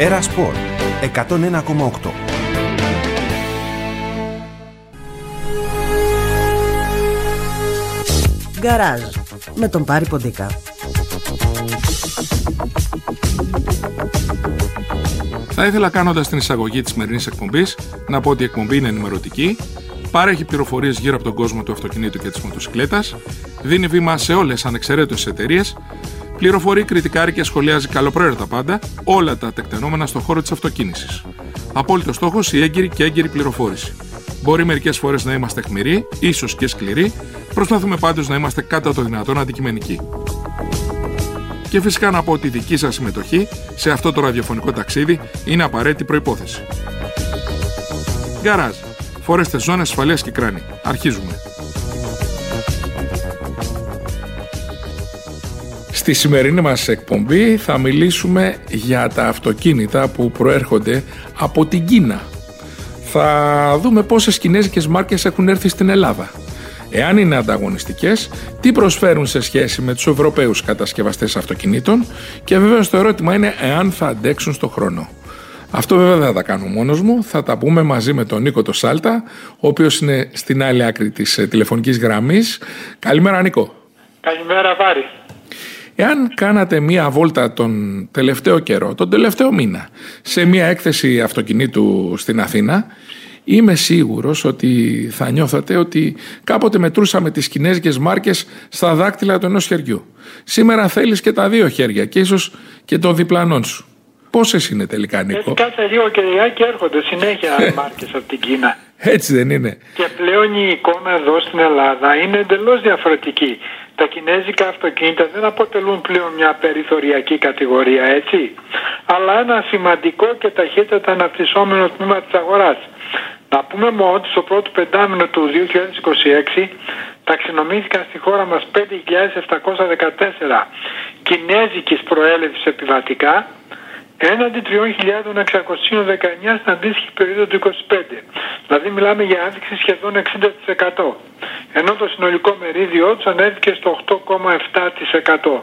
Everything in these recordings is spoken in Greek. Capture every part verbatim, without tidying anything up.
Έρα Σπορ εκατόν ένα κόμμα οκτώ. Γκαράζ με τον Πάρη Ποντίκα. Θα ήθελα, κάνοντας την εισαγωγή της σημερινής εκπομπής, να πω ότι η εκπομπή είναι ενημερωτική, παρέχει πληροφορίες γύρω από τον κόσμο του αυτοκινήτου και της μοτοσυκλέτας, δίνει βήμα σε όλες ανεξαιρέτως εταιρείες, πληροφορεί, κριτικάρει και σχολιάζει καλοπροαίρετα πάντα όλα τα τεκτενόμενα στον χώρο της αυτοκίνησης. Απόλυτος στόχος η έγκυρη και έγκυρη πληροφόρηση. Μπορεί μερικές φορές να είμαστε αιχμηροί, ίσως και σκληροί, προσπαθούμε πάντως να είμαστε κατά το δυνατόν αντικειμενικοί. Και φυσικά να πω ότι η δική σας συμμετοχή σε αυτό το ραδιοφωνικό ταξίδι είναι απαραίτητη προϋπόθεση. Γκαράζ. Φορέστε ζώνες ασφαλείας και κράνη. Αρχίζουμε. Στη σημερινή μας εκπομπή θα μιλήσουμε για τα αυτοκίνητα που προέρχονται από την Κίνα. Θα δούμε πόσες κινέζικες μάρκες έχουν έρθει στην Ελλάδα. Εάν είναι ανταγωνιστικές, τι προσφέρουν σε σχέση με τους Ευρωπαίους κατασκευαστές αυτοκινήτων και βέβαια το ερώτημα είναι εάν θα αντέξουν στο χρόνο. Αυτό βέβαια δεν θα τα κάνω μόνος μου, θα τα πούμε μαζί με τον Νίκο το Σάλτα, ο οποίος είναι στην άλλη άκρη της τηλεφωνικής γραμμής. Καλημέρα Νίκο. Καλημέρα Βάρη. Εάν κάνατε μία βόλτα τον τελευταίο καιρό, τον τελευταίο μήνα, σε μία έκθεση αυτοκινήτου στην Αθήνα, είμαι σίγουρος ότι θα νιώθατε ότι κάποτε μετρούσαμε τις κινέζικες μάρκες στα δάκτυλα του ενός χεριού. Σήμερα θέλεις και τα δύο χέρια και ίσως και το διπλανόν σου. Πόσες είναι τελικά, Νίκο? Έτσι κάθε λίγο και λιγάκι έρχονται συνέχεια μάρκες από την Κίνα. Έτσι δεν είναι? Και πλέον η εικόνα εδώ στην Ελλάδα είναι εντελώς διαφορετική. Τα κινέζικα αυτοκίνητα δεν αποτελούν πλέον μια περιθωριακή κατηγορία, έτσι, αλλά ένα σημαντικό και ταχύτατα αναπτυσσόμενο τμήμα της αγοράς. Να πούμε μόνο ότι στο πρώτο πεντάμηνο του δύο χιλιάδες είκοσι έξι ταξινομήθηκαν στη χώρα μας πέντε χιλιάδες επτακόσια δεκατέσσερα κινέζικης προέλευσης επιβατικά, έναντι τρεις χιλιάδες εξακόσια δεκαεννιά στην αντίστοιχη περίοδο του είκοσι πέντε. Δηλαδή μιλάμε για αύξηση σχεδόν εξήντα τοις εκατό. Ενώ το συνολικό μερίδιό τους ανέβηκε στο οκτώ κόμμα επτά τοις εκατό.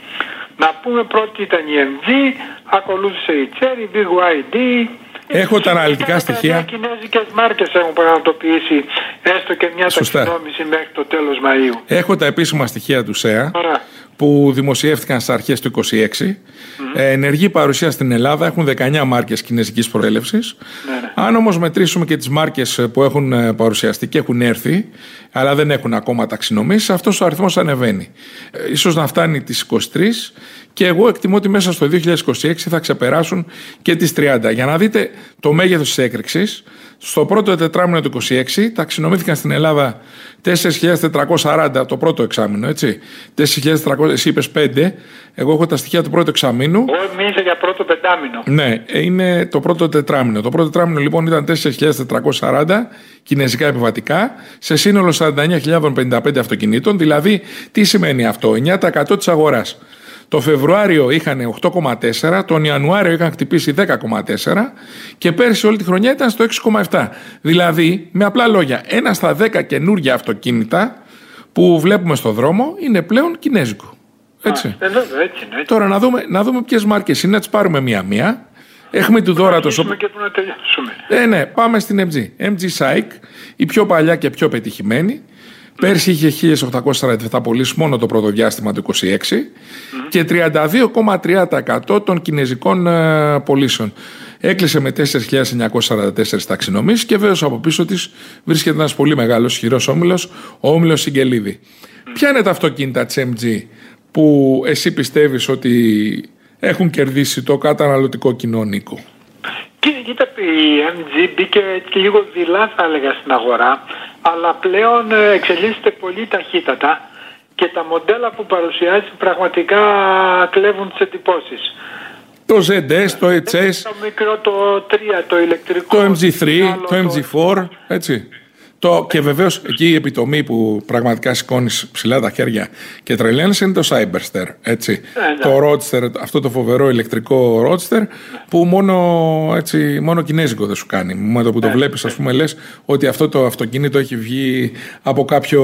Να πούμε πρώτη ήταν η εμ τζι, ακολούθησε η Chery, μπι γουάι ντι. Έχω τα αναλυτικά στοιχεία. Οι κινέζικες μάρκες έχουν πραγματοποιήσει έστω και μια ταξινόμηση μέχρι το τέλος Μαΐου. Έχω τα επίσημα στοιχεία του ΣΕΑ. Ωραία. Που δημοσιεύτηκαν στις αρχές του είκοσι έξι. Mm-hmm. Ε, ενεργή παρουσία στην Ελλάδα έχουν δεκαεννιά μάρκες κινέζικης προέλευσης. Ναι. Αν όμως μετρήσουμε και τις μάρκες που έχουν παρουσιαστεί και έχουν έρθει, αλλά δεν έχουν ακόμα ταξινομήσει, αυτός ο αριθμός ανεβαίνει. Ε, ίσως να φτάνει τις είκοσι τρεις και εγώ εκτιμώ ότι μέσα στο δύο χιλιάδες είκοσι έξι θα ξεπεράσουν και τις τριάντα. Για να δείτε το μέγεθος της έκρηξης, στο πρώτο τετράμινο του είκοσι έξι ταξινομήθηκαν στην Ελλάδα τέσσερις χιλιάδες τετρακόσια σαράντα το πρώτο εξάμηνο, έτσι. τέσσερις χιλιάδες τετρακόσια, εσύ είπες πέντε. Εγώ έχω τα στοιχεία του πρώτου εξαμήνου. Εγώ μίλησα για πρώτο πεντάμινο. Ναι, είναι το πρώτο τετράμινο. Το πρώτο τετράμινο λοιπόν ήταν τέσσερις χιλιάδες τετρακόσια σαράντα κινέζικα επιβατικά, σε σύνολο σαράντα εννιά χιλιάδες πενήντα πέντε αυτοκινήτων. Δηλαδή, τι σημαίνει αυτό? εννιά τοις εκατό της αγοράς. Το Φεβρουάριο είχαν οκτώ κόμμα τέσσερα, τον Ιανουάριο είχαν χτυπήσει δέκα κόμμα τέσσερα και πέρσι όλη τη χρονιά ήταν στο έξι κόμμα επτά. Δηλαδή, με απλά λόγια, ένα στα δέκα καινούργια αυτοκίνητα που βλέπουμε στο δρόμο είναι πλέον κινέζικο. Έτσι. Α, εδώ, έτσι, έτσι. Τώρα να δούμε, να δούμε ποιες μάρκες είναι, να τις πάρουμε μία-μία. Έχουμε του δώρα το σοπ. Και να τελειώσουμε. Ε, ναι, πάμε στην εμ τζι. εμ τζι Syke, η πιο παλιά και πιο πετυχημένη. Πέρσι είχε χίλιες οχτακόσιες σαράντα επτά πωλήσεις μόνο το πρώτο διάστημα του είκοσι έξι mm. και τριάντα δύο κόμμα τρία τοις εκατό των κινέζικων ε, πωλήσεων. Έκλεισε με τέσσερις χιλιάδες εννιακόσιες σαράντα τέσσερα ταξινομήσεις και βέβαια από πίσω της βρίσκεται ένας πολύ μεγάλος ισχυρός όμιλος, ο όμιλος Σιγκελίδη. Mm. Ποια είναι τα αυτοκίνητα της εμ τζι που εσύ πιστεύεις ότι έχουν κερδίσει το καταναλωτικό κοινό, Νίκο? Κοίτα, η εμ τζι μπήκε λίγο δειλά, θα έλεγα, στην αγορά, αλλά πλέον εξελίσσεται πολύ ταχύτατα και τα μοντέλα που παρουσιάζει πραγματικά κλέβουν τις εντυπώσεις. Το ζεντ ες, το έιτς ες, το μικρό, το τρία, το ηλεκτρικό, το εμ τζι θρι, άλλο, το εμ τζι φορ, έτσι. Το, και βεβαίως εκεί η επιτομή που πραγματικά σηκώνεις ψηλά τα χέρια και τρελαίνεις είναι το Cyberster, έτσι. Ε, το Roadster, αυτό το φοβερό ηλεκτρικό Roadster που μόνο, έτσι, μόνο κινέζικο δεν σου κάνει. Με το που το βλέπεις, ας πούμε, λες ότι αυτό το αυτοκίνητο έχει βγει από κάποιο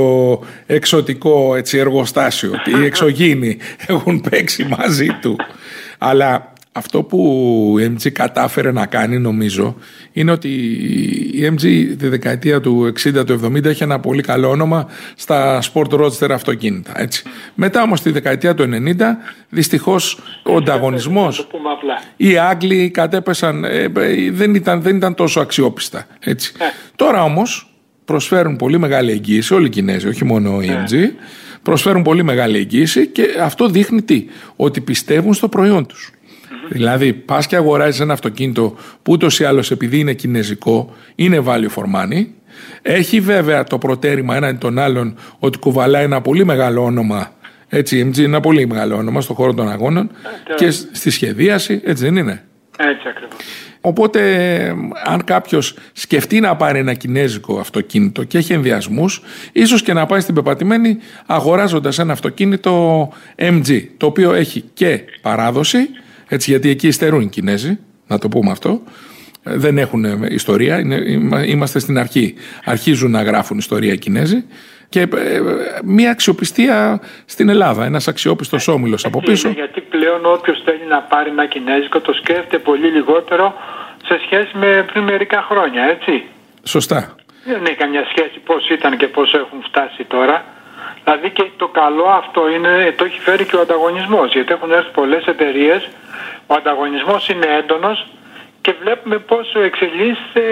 εξωτικό, έτσι, εργοστάσιο. Οι εξωγήινοι έχουν παίξει μαζί του. Αλλά Αυτό που η εμ τζι κατάφερε να κάνει, νομίζω, είναι ότι η εμ τζι τη δεκαετία του εξήντα, του εβδομήντα είχε ένα πολύ καλό όνομα στα Sport Roadster αυτοκίνητα. Έτσι. Μετά όμως τη δεκαετία του ενενήντα, δυστυχώς ο ανταγωνισμός, οι Άγγλοι κατέπεσαν, ε, δεν, ήταν, δεν ήταν τόσο αξιόπιστα. Έτσι. Ε. Τώρα όμως προσφέρουν πολύ μεγάλη εγγύηση, όλοι οι Κινέζοι, όχι μόνο η εμ τζι, ε. προσφέρουν πολύ μεγάλη εγγύηση και αυτό δείχνει τι, ότι πιστεύουν στο προϊόν τους. Δηλαδή, πας και αγοράζεις ένα αυτοκίνητο που ούτως ή άλλως επειδή είναι κινέζικο, είναι value for money. Έχει βέβαια το προτέρημα έναν τον άλλον ότι κουβαλάει ένα πολύ μεγάλο όνομα. Έτσι, η εμ τζι είναι ένα πολύ μεγάλο όνομα στον χώρο των αγώνων ε, και στη σχεδίαση, έτσι δεν είναι? Έτσι ακριβώς. Οπότε, αν κάποιος σκεφτεί να πάρει ένα κινέζικο αυτοκίνητο και έχει ενδιασμούς, ίσως και να πάει στην πεπατημένη αγοράζοντας ένα αυτοκίνητο εμ τζι, το οποίο έχει και παράδοση. Έτσι, γιατί εκεί υστερούν οι Κινέζοι, να το πούμε αυτό. Δεν έχουν ιστορία, είναι, είμαστε στην αρχή. Αρχίζουν να γράφουν ιστορία οι Κινέζοι. Και ε, μια αξιοπιστία στην Ελλάδα, ένας αξιόπιστος όμιλος από πίσω. Είναι, γιατί πλέον όποιος θέλει να πάρει ένα κινέζικο το σκέφτεται πολύ λιγότερο σε σχέση με πριν μερικά χρόνια, έτσι. Σωστά. Δεν έχει καμιά σχέση πώς ήταν και πώς έχουν φτάσει τώρα. Δηλαδή και το καλό αυτό είναι, το έχει φέρει και ο ανταγωνισμός, γιατί έχουν έρθει πολλές εταιρείες, ο ανταγωνισμός είναι έντονος και βλέπουμε πόσο εξελίσσεται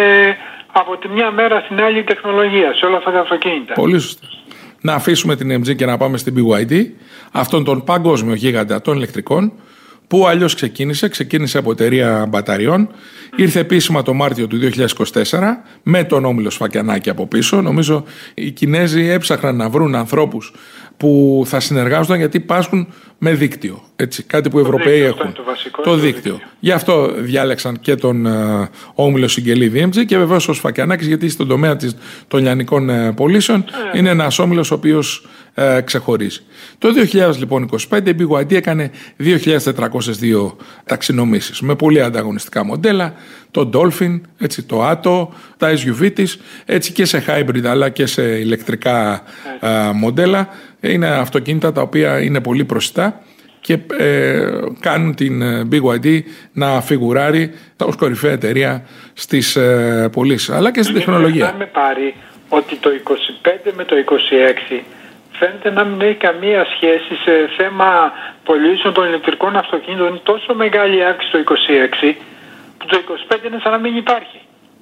από τη μια μέρα στην άλλη η τεχνολογία σε όλα αυτά τα αυτοκίνητα. Πολύ σωστά. Να αφήσουμε την εμ τζι και να πάμε στην μπι γουάι ντι, αυτόν τον παγκόσμιο γίγαντα των ηλεκτρικών, που αλλιώς ξεκίνησε, ξεκίνησε από εταιρεία μπαταριών, ήρθε επίσημα το Μάρτιο του δύο χιλιάδες είκοσι τέσσερα με τον όμιλο Σφακιανάκη από πίσω. Νομίζω οι Κινέζοι έψαχναν να βρουν ανθρώπους που θα συνεργάζονταν, γιατί πάσχουν με δίκτυο. Έτσι, κάτι που οι Ευρωπαίοι έχουν. Το, βασικό, το, το δίκτυο. δίκτυο. Γι' αυτό διάλεξαν και τον uh, όμιλο Συγγελίδη εμ τζι και βεβαίως ο Σφακιανάκης, γιατί στον τομέα της, των λιανικών uh, πωλήσεων ε. είναι ένας όμιλος ο οποίος uh, ξεχωρίζει. Το δύο χιλιάδες είκοσι πέντε η μπι γουάι ντι έκανε δύο χιλιάδες τετρακόσιες δύο ταξινομήσεις με πολύ ανταγωνιστικά μοντέλα, το Dolphin, έτσι, το Atto, τα ες γιου βι της, έτσι και σε hybrid αλλά και σε ηλεκτρικά uh, μοντέλα. Είναι αυτοκίνητα τα οποία είναι πολύ προσιτά και ε, κάνουν την μπι γουάι ντι να φιγουράρει ως κορυφαία εταιρεία στις ε, πωλήσεις αλλά και στην Μην τεχνολογία. Με πάρει ότι το είκοσι πέντε με το είκοσι έξι φαίνεται να μην έχει καμία σχέση σε θέμα πωλήσεων των ηλεκτρικών αυτοκίνητων. Είναι τόσο μεγάλη αύξηση το είκοσι έξι που το είκοσι πέντε είναι σαν να μην υπάρχει.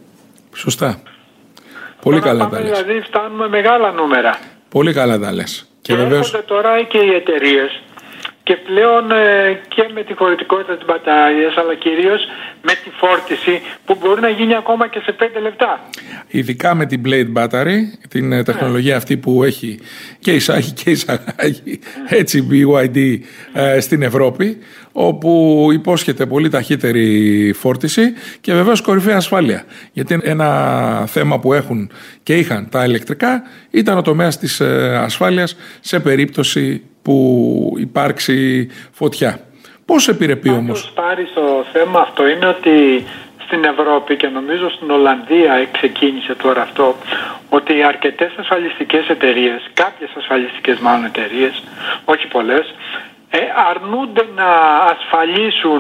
Σωστά. Πολύ τώρα καλά πάμε, τα λες. Δηλαδή φτάνουμε μεγάλα νούμερα. Πολύ καλά τα λες. Και, και βεβαίως... έρχονται τώρα και οι εταιρείες και πλέον ε, και με τη χωρητικότητα της μπαταρίας αλλά κυρίως με τη φόρτιση που μπορεί να γίνει ακόμα και σε πέντε λεπτά. Ειδικά με την Blade Battery, την yeah. τεχνολογία αυτή που έχει και εισάγει και εισαγάγει έτσι μπι γουάι ντι ε, στην Ευρώπη, όπου υπόσχεται πολύ ταχύτερη φόρτιση και βεβαίως κορυφαία ασφάλεια. Γιατί ένα θέμα που έχουν και είχαν τα ηλεκτρικά ήταν ο τομέας της ε, ασφάλειας σε περίπτωση που υπάρξει φωτιά. Πώς επιρρεπεί όμως? Πάρει στο θέμα αυτό είναι ότι στην Ευρώπη και νομίζω στην Ολλανδία ξεκίνησε τώρα αυτό, ότι αρκετές ασφαλιστικές εταιρείες, κάποιες ασφαλιστικές μάλλον εταιρείες, όχι πολλές, ε, αρνούνται να ασφαλίσουν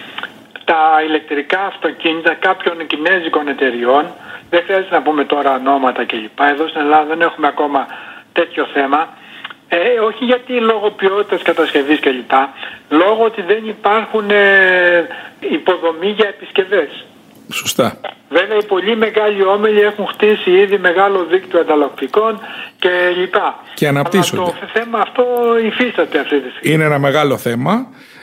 τα ηλεκτρικά αυτοκίνητα κάποιων κινέζικων εταιριών. Δεν χρειάζεται να πούμε τώρα ονόματα κλπ. Εδώ στην Ελλάδα δεν έχουμε ακόμα τέτοιο θέμα. Ε, όχι γιατί λόγω ποιότητας κατασκευής κλπ. Λόγω ότι δεν υπάρχουν ε, υποδομή για επισκευές. Σωστά. Βέβαια οι πολύ μεγάλοι όμιλοι έχουν χτίσει ήδη μεγάλο δίκτυο ανταλλακτικών και λοιπά. Και αναπτύσσονται. Αλλά το θέμα αυτό υφίσταται αυτή τη στιγμή. Είναι ένα μεγάλο θέμα.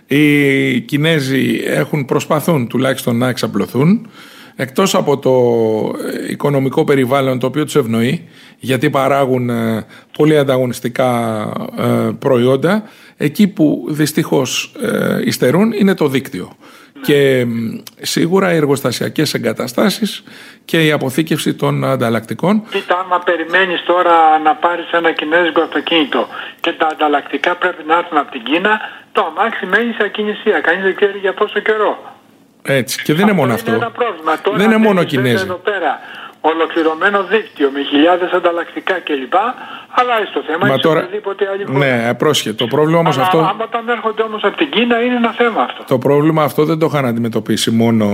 Οι Κινέζοι έχουν, προσπαθούν τουλάχιστον να εξαπλωθούν. Εκτός από το οικονομικό περιβάλλον το οποίο τους ευνοεί, γιατί παράγουν ε, πολύ ανταγωνιστικά ε, προϊόντα, εκεί που δυστυχώς ε, υστερούν είναι το δίκτυο. Ναι. Και ε, σίγουρα οι εργοστασιακές εγκαταστάσεις και η αποθήκευση των ανταλλακτικών. Κοίτα, άμα περιμένεις τώρα να πάρεις ένα κινέζικο αυτοκίνητο και τα ανταλλακτικά πρέπει να έρθουν από την Κίνα, το αμάξι μένει σε ακινησία, κανείς δεν ξέρει για πόσο καιρό. Έτσι. Και δεν είναι μόνο αυτό. Είναι ένα πρόβλημα. Τώρα δεν είναι μόνο Κινέζοι. Εδώ πέρα ολοκληρωμένο δίκτυο με χιλιάδες ανταλλακτικά κλπ. Αλλά στο θέμα είναι τώρα... οποιαδήποτε άλλη χώρα. Ναι, πρόσχετο. Το πρόβλημα όμως αυτό. Άμα όταν έρχονται όμως από την Κίνα είναι ένα θέμα αυτό. Το πρόβλημα αυτό δεν το είχαν αντιμετωπίσει μόνο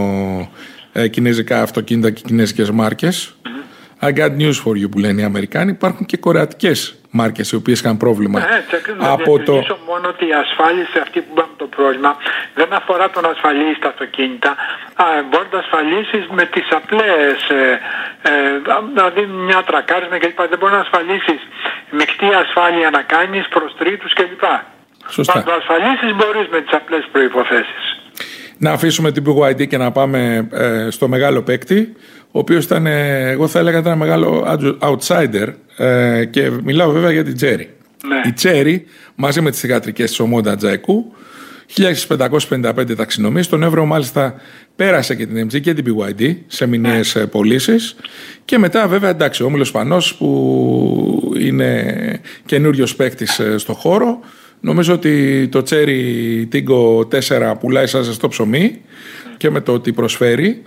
ε, κινέζικα αυτοκίνητα και κινέζικες μάρκες. Mm-hmm. I got news for you που λένε οι Αμερικάνοι. Υπάρχουν και κορεατικές μάρκες οι οποίες είχαν πρόβλημα. Ναι, να από το... μόνο ότι η ασφάλιση αυτή που είπαμε το πρόβλημα δεν αφορά τον ασφαλή στα αυτοκίνητα. Α, μπορεί να ασφαλίσεις με τις απλές, ε, ε, δηλαδή μια τρακάρισμα κλπ. Δεν μπορεί να ασφαλίσεις μεικτή ασφάλεια να κάνεις προς τρίτους κλπ. Σωστά. Να το ασφαλίσεις μπορείς με τις απλές προϋποθέσεις. Να αφήσουμε την μπι γουάι ντι και να πάμε ε, στο μεγάλο παίκτη, ο οποίος ήταν, ε, εγώ θα έλεγα, ήταν ένα μεγάλο outsider ε, και μιλάω βέβαια για την Chery. Ναι. Η Chery μαζί με τις θυγατρικές της Ομόντα Τζαϊκού, χίλια πεντακόσιες πενήντα πέντε ταξινομίες, τον Εύρο μάλιστα πέρασε και την εμ τζι και την μπι γουάι ντι σε μηνιαίες ναι. πωλήσεις και μετά βέβαια εντάξει ο Όμιλος Σπανός που είναι καινούριος παίκτης στο χώρο. Νομίζω ότι το Chery Tiggo τέσσερα πουλάει σαν ζεστό ψωμί και με το ότι προσφέρει,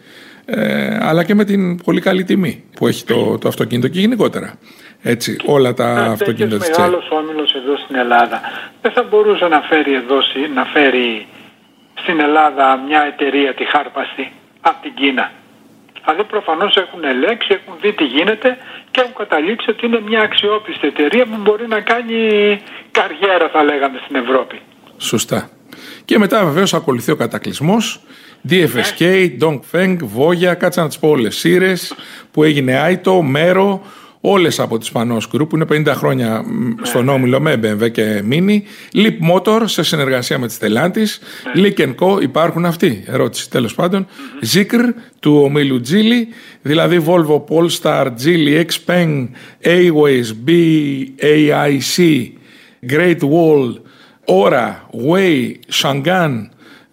ε, αλλά και με την πολύ καλή τιμή που έχει το, το αυτοκίνητο και γενικότερα. Έτσι, όλα τα Ένα αυτοκίνητα της Chery. Ένας μεγάλος όμιλος εδώ στην Ελλάδα δεν θα μπορούσε να φέρει, εδώ, να φέρει στην Ελλάδα μια εταιρεία τη χάρπαστη από την Κίνα. Δηλαδή προφανώς έχουν ελέγξει, έχουν δει τι γίνεται και έχουν καταλήξει ότι είναι μια αξιόπιστη εταιρεία που μπορεί να κάνει καριέρα, θα λέγαμε, στην Ευρώπη. Σωστά. Και μετά βεβαίως ακολουθεί ο κατακλυσμός. ντι εφ ες κέι, Dongfeng, Voya, κάτσα να τις πω όλες, Σύρες, που έγινε Άιτο, Μέρο, όλες από τις Panos Group που είναι πενήντα χρόνια στον όμιλο με μπι εμ ντάμπλιου και Mini. Leap Motor σε συνεργασία με τη Stellantis. Leak and Co. Υπάρχουν αυτοί. Ερώτηση τέλος πάντων. Zikr του ομίλου Geely, δηλαδή Volvo, Polestar, Geely, Xpeng, Aways, μπι έι άι σι, Great Wall, Ora, Way, Shangan,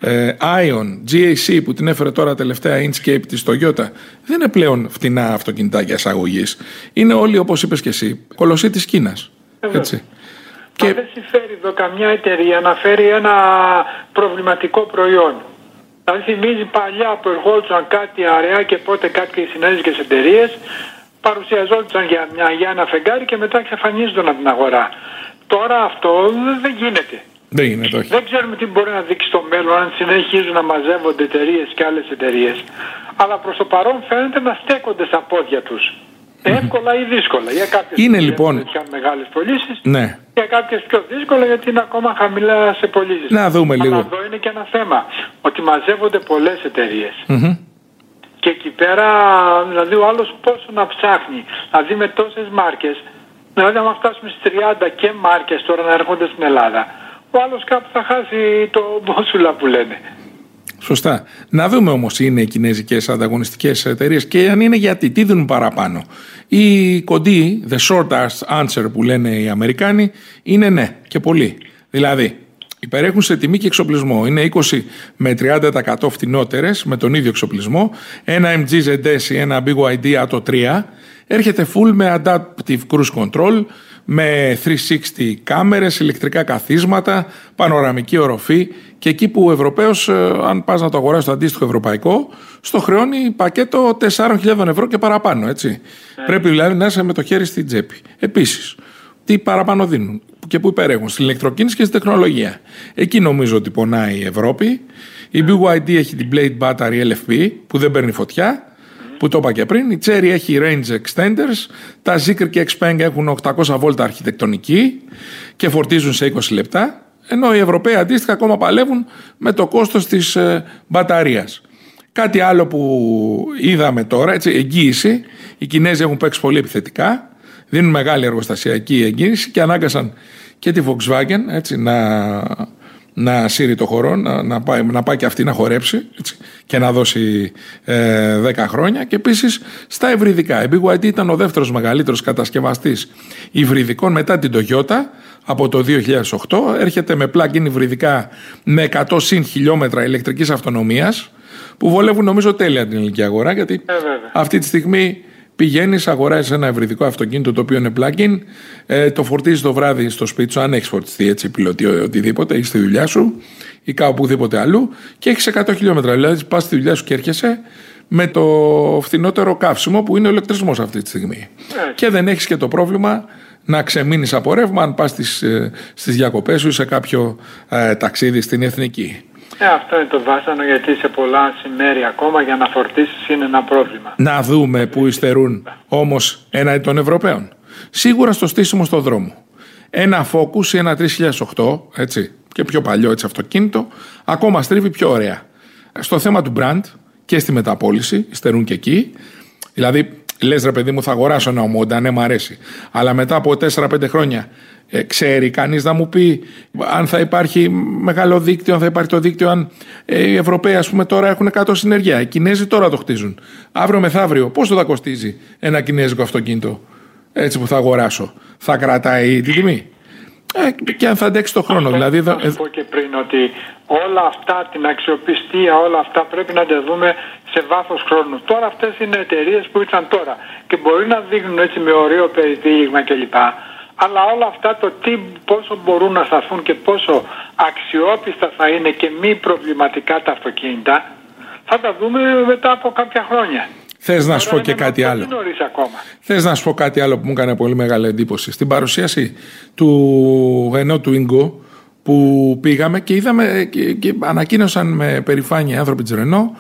Ion, τζι έι σι που την έφερε τώρα τελευταία Inchcape της Toyota, δεν είναι πλέον φτηνά αυτοκινητάκια εισαγωγής. Είναι όλοι, όπως είπες και εσύ, κολοσσοί της Κίνας. Έτσι. Και... δεν συμφέρει εδώ καμιά εταιρεία να φέρει ένα προβληματικό προϊόν. Δηλαδή θυμίζει παλιά που ερχόντουσαν κάτι αραιά και πότε κάποιες κινέζικες εταιρείες παρουσιαζόντουσαν για, μια, για ένα φεγγάρι και μετά εξαφανίζονταν από την αγορά. Τώρα αυτό δεν γίνεται. Δεν γίνεται, όχι. Δεν ξέρουμε τι μπορεί να δείξει στο μέλλον αν συνεχίζουν να μαζεύονται εταιρείες και άλλες εταιρείες. Αλλά προς το παρόν φαίνεται να στέκονται στα πόδια τους. Mm-hmm. Εύκολα ή δύσκολα. Για κάποιες είναι λοιπόν μεγάλες πωλήσεις, ναι. Για κάποιες πιο δύσκολα γιατί είναι ακόμα χαμηλά σε πωλήσεις. Να δούμε λίγο. Αλλά εδώ είναι και ένα θέμα. Ότι μαζεύονται πολλές εταιρείες. Mm-hmm. Και εκεί πέρα, δηλαδή ο άλλος πόσο να ψάχνει. Δηλαδή με τόσες μάρκες, δηλαδή άμα φτάσουμε στις τριάντα και μάρκες τώρα να έρχονται στην Ελλάδα, ο άλλος κάπου θα χάσει το μπόσουλα που λένε. Σωστά. Να δούμε όμως είναι οι κινέζικες ανταγωνιστικές εταιρείες και αν είναι γιατί, τι δίνουν παραπάνω. Η κοντή, the short answer που λένε οι Αμερικάνοι, είναι ναι και πολύ. Δηλαδή, υπερέχουν σε τιμή και εξοπλισμό. Είναι είκοσι με τριάντα τοις εκατό φτηνότερες με τον ίδιο εξοπλισμό. Ένα εμ τζι ζετ ες ή ένα μπι γουάι ντι Atto τρία έρχεται full με adaptive cruise control, με τριακόσια εξήντα κάμερες, ηλεκτρικά καθίσματα, πανοραμική οροφή και εκεί που ο Ευρωπαίος, αν πας να το αγοράσεις το αντίστοιχο ευρωπαϊκό, στο χρεώνει πακέτο τεσσάρες χιλιάδες ευρώ και παραπάνω, έτσι. Mm. Πρέπει δηλαδή να είσαι με το χέρι στην τσέπη. Επίσης, τι παραπάνω δίνουν και που υπερέχουν στην ηλεκτροκίνηση και στην τεχνολογία. Εκεί νομίζω ότι πονάει η Ευρώπη. Η μπι γουάι ντι έχει την Blade Battery ελ εφ πι που δεν παίρνει φωτιά, που το είπα και πριν. Η Chery έχει range extenders. Τα Zikr και Xpeng έχουν οκτακόσια βόλτα αρχιτεκτονική και φορτίζουν σε είκοσι λεπτά. Ενώ οι Ευρωπαίοι αντίστοιχα ακόμα παλεύουν με το κόστος της ε, μπαταρίας. Κάτι άλλο που είδαμε τώρα, έτσι, εγγύηση. Οι Κινέζοι έχουν παίξει πολύ επιθετικά. Δίνουν μεγάλη εργοστασιακή εγγύηση και ανάγκασαν και τη Volkswagen, έτσι, να, να σύρει το χώρο, να, να, πάει, να πάει και αυτή να χορέψει, έτσι, και να δώσει ε, δέκα χρόνια. Και επίσης στα υβριδικά. Η μπι γουάι ντι ήταν ο δεύτερος μεγαλύτερος κατασκευαστής υβριδικών μετά την Toyota από το δύο χιλιάδες οκτώ. Έρχεται με plug-in υβριδικά με εκατό συν χιλιόμετρα ηλεκτρικής αυτονομίας που βολεύουν νομίζω τέλεια την ελληνική αγορά, γιατί ε, αυτή τη στιγμή πηγαίνεις, αγοράζεις ένα υβριδικό αυτοκίνητο το οποίο είναι plug-in, ε, το φορτίζεις το βράδυ στο σπίτι σου, αν έχεις φορτιστεί έτσι πιλωτή οτιδήποτε, ή στη δουλειά σου ή κάπου οπουδήποτε αλλού, και έχεις εκατό χιλιόμετρα. Δηλαδή πας στη δουλειά σου και έρχεσαι με το φθηνότερο καύσιμο που είναι ο ηλεκτρισμός αυτή τη στιγμή. Yeah. Και δεν έχεις και το πρόβλημα να ξεμείνεις από ρεύμα αν πας στις, στις διακοπές σου σε κάποιο ε, ταξίδι στην εθνική. Ε, αυτό είναι το βάσανο, γιατί σε πολλά σημέρια ακόμα για να φορτίσεις είναι ένα πρόβλημα. Να δούμε που υστερούν όμως έναντι των Ευρωπαίων. Σίγουρα στο στήσιμο στο δρόμο. Ένα Focus ή ένα τρεις χιλιάδες οκτώ, έτσι, και πιο παλιό έτσι αυτοκίνητο, ακόμα στρίβει πιο ωραία. Στο θέμα του brand και στη μεταπώληση, υστερούν και εκεί. Δηλαδή, λες ρε παιδί μου, θα αγοράσω ένα Omoda, ναι, μ' αρέσει. Αλλά μετά από τέσσερα πέντε χρόνια, ε, ξέρει κανείς να μου πει αν θα υπάρχει μεγάλο δίκτυο, αν θα υπάρχει το δίκτυο, αν ε, οι Ευρωπαίοι, ας πούμε, τώρα έχουν εκατό συνεργεία. Οι Κινέζοι τώρα το χτίζουν. Αύριο μεθαύριο, πόσο θα κοστίζει ένα κινέζικο αυτοκίνητο, έτσι που θα αγοράσω? Θα κρατάει τη τιμή? Ε, και αν θα αντέξει το χρόνο. Αυτό, δηλαδή, εδώ, θα πω και πριν ότι όλα αυτά, την αξιοπιστία, όλα αυτά πρέπει να τα δούμε σε βάθος χρόνου. Τώρα αυτές είναι εταιρείες που ήρθαν τώρα και μπορεί να δείχνουν έτσι με ωραίο περιδείγμα κλπ. Αλλά όλα αυτά, το τι, πόσο μπορούν να σταθούν και πόσο αξιόπιστα θα είναι και μη προβληματικά τα αυτοκίνητα, θα τα δούμε μετά από κάποια χρόνια. Θες να σου πω και κάτι άλλο. Θες να σου πω κάτι άλλο που μου έκανε πολύ μεγάλη εντύπωση. Στην παρουσίαση του Renault Twingo που πήγαμε και είδαμε και, και ανακοίνωσαν με περηφάνεια οι άνθρωποι της Renault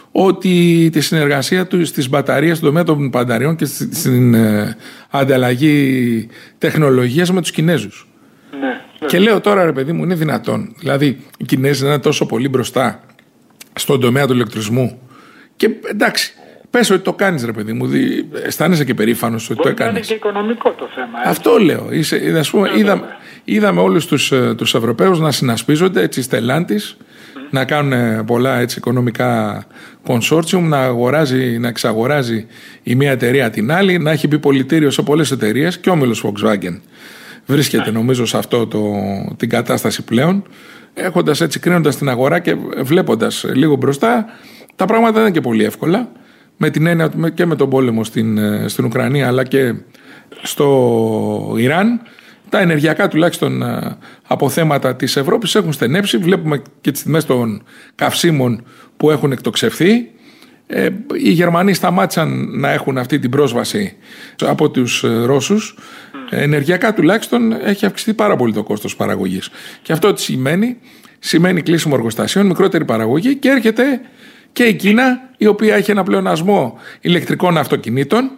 ότι τη συνεργασία του στις μπαταρίες, στον τομέα των μπαταριών και στην ε, ανταλλαγή τεχνολογίας με τους Κινέζους. Ναι, ναι. Και λέω τώρα, ρε παιδί μου, είναι δυνατόν? Δηλαδή οι Κινέζοι είναι τόσο πολύ μπροστά στον τομέα του ηλεκτρισμού και εντάξει, πες ότι το κάνεις, ρε παιδί μου, δι... αισθάνεσαι και περήφανος ότι το έκανες. Είναι και οικονομικό το θέμα. Έτσι. Αυτό λέω. Είσαι, ας πούμε, είδαμε, είδαμε όλους τους, τους Ευρωπαίους να συνασπίζονται έτσι στελάντης, mm. να κάνουν πολλά έτσι, οικονομικά consortium, να, αγοράζει, να εξαγοράζει η μία εταιρεία την άλλη, να έχει μπει πολιτήριο σε πολλές εταιρείες και ο όμιλος Volkswagen βρίσκεται, mm. νομίζω, σε αυτό το, την κατάσταση πλέον, έχοντας έτσι, κρίνοντας την αγορά και βλέποντας λίγο μπροστά, τα πράγματα δεν είναι και πολύ εύκολα. Με την έννοια και με τον πόλεμο στην, στην Ουκρανία αλλά και στο Ιράν, τα ενεργειακά τουλάχιστον αποθέματα της Ευρώπης έχουν στενέψει. Βλέπουμε και τις τιμές των καυσίμων που έχουν εκτοξευθεί. Ε, οι Γερμανοί σταμάτησαν να έχουν αυτή την πρόσβαση από τους Ρώσους. Ε, ενεργειακά τουλάχιστον έχει αυξηθεί πάρα πολύ το κόστος παραγωγής. Και αυτό τι σημαίνει? Σημαίνει κλείσιμο εργοστασίων, μικρότερη παραγωγή και έρχεται και η Κίνα, η οποία έχει ένα πλεονασμό ηλεκτρικών αυτοκινήτων,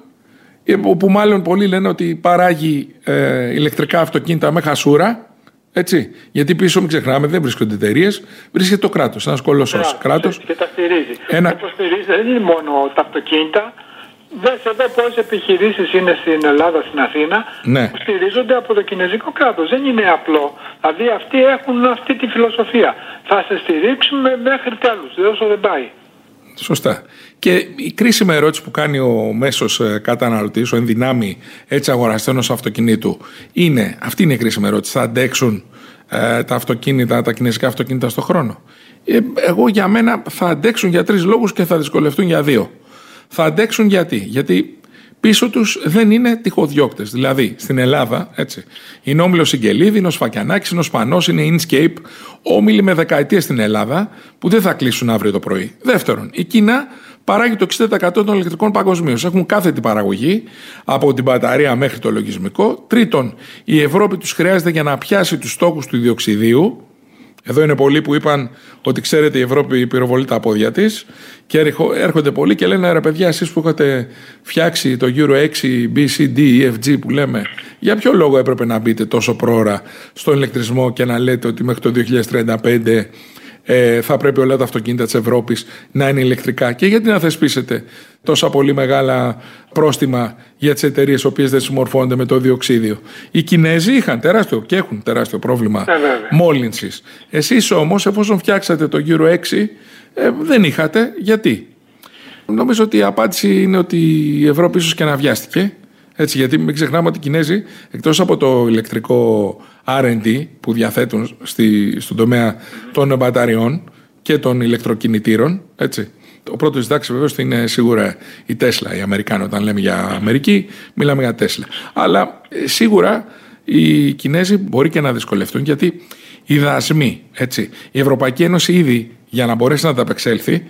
όπου μάλλον πολλοί λένε ότι παράγει ε, ηλεκτρικά αυτοκίνητα με χασούρα, έτσι. Γιατί πίσω, μην ξεχνάμε, δεν βρίσκονται εταιρείες, βρίσκεται το κράτος, ένας κολοσσός κράτος. Και τα στηρίζει. Ένα... Το στηρίζει, δεν είναι μόνο τα αυτοκίνητα. Δες εδώ πόσες επιχειρήσεις είναι στην Ελλάδα, στην Αθήνα, ναι. που στηρίζονται από το κινέζικο κράτος. Δεν είναι απλό. Δηλαδή αυτοί έχουν αυτή τη φιλοσοφία. Θα σε στηρίξουμε μέχρι τέλους, όσο δεν πάει. Σωστά. Και η κρίσιμη ερώτηση που κάνει ο μέσος καταναλωτής, ο ενδυνάμει έτσι αγοραστή ενός αυτοκινήτου, είναι, αυτή είναι η κρίσιμη ερώτηση, θα αντέξουν ε, τα αυτοκίνητα, τα κινέζικα αυτοκίνητα στον χρόνο? Ε, εγώ για μένα θα αντέξουν για τρεις λόγους και θα δυσκολευτούν για δύο. Θα αντέξουν γιατί? Γιατί πίσω τους δεν είναι τυχοδιώκτες. Δηλαδή στην Ελλάδα, έτσι, είναι όμιλος Συγγελίδη, είναι ο Σφακιανάκης, είναι ο Σπανός, είναι η Inscape, όμιλοι με δεκαετίες στην Ελλάδα που δεν θα κλείσουν αύριο το πρωί. Δεύτερον, η Κίνα παράγει το εξήντα τοις εκατό των ηλεκτρικών παγκοσμίως. Έχουν κάθετη παραγωγή από την μπαταρία μέχρι το λογισμικό. Τρίτον, η Ευρώπη τους χρειάζεται για να πιάσει τους στόχους του διοξιδίου. Εδώ είναι πολλοί που είπαν ότι ξέρετε η Ευρώπη πυροβολεί τα πόδια της και έρχονται πολλοί και λένε ρε παιδιά, εσείς που είχατε φτιάξει το Euro έξι, B, C, D, E, F, G που λέμε, για ποιο λόγο έπρεπε να μπείτε τόσο πρόωρα στον ηλεκτρισμό και να λέτε ότι μέχρι το δύο χιλιάδες τριάντα πέντε ε, θα πρέπει όλα τα αυτοκίνητα της Ευρώπης να είναι ηλεκτρικά? Και γιατί να θεσπίσετε τόσα πολύ μεγάλα πρόστιμα για τις εταιρείες οι οποίες δεν συμμορφώνονται με το διοξίδιο? Οι Κινέζοι είχαν τεράστιο και έχουν τεράστιο πρόβλημα yeah, μόλυνσης. Εσείς όμως, εφόσον φτιάξατε το Euro έξι, ε, δεν είχατε. Γιατί? Νομίζω ότι η απάντηση είναι ότι η Ευρώπη ίσως και αναβιάστηκε. Έτσι, γιατί μην ξεχνάμε ότι οι Κινέζοι, εκτός από το ηλεκτρικό αρ εντ ντι που διαθέτουν στη, στον τομέα των μπαταριών και των ηλεκτροκινητήρων, έτσι. Ο πρώτος εντάξει βεβαίως είναι σίγουρα η Τέσλα, η Αμερικάνοι. Όταν λέμε για Αμερική, μιλάμε για Τέσλα. Αλλά σίγουρα οι Κινέζοι μπορεί και να δυσκολευτούν, γιατί οι δασμοί, έτσι, η Ευρωπαϊκή Ένωση ήδη για να μπορέσει να τα απεξέλθει,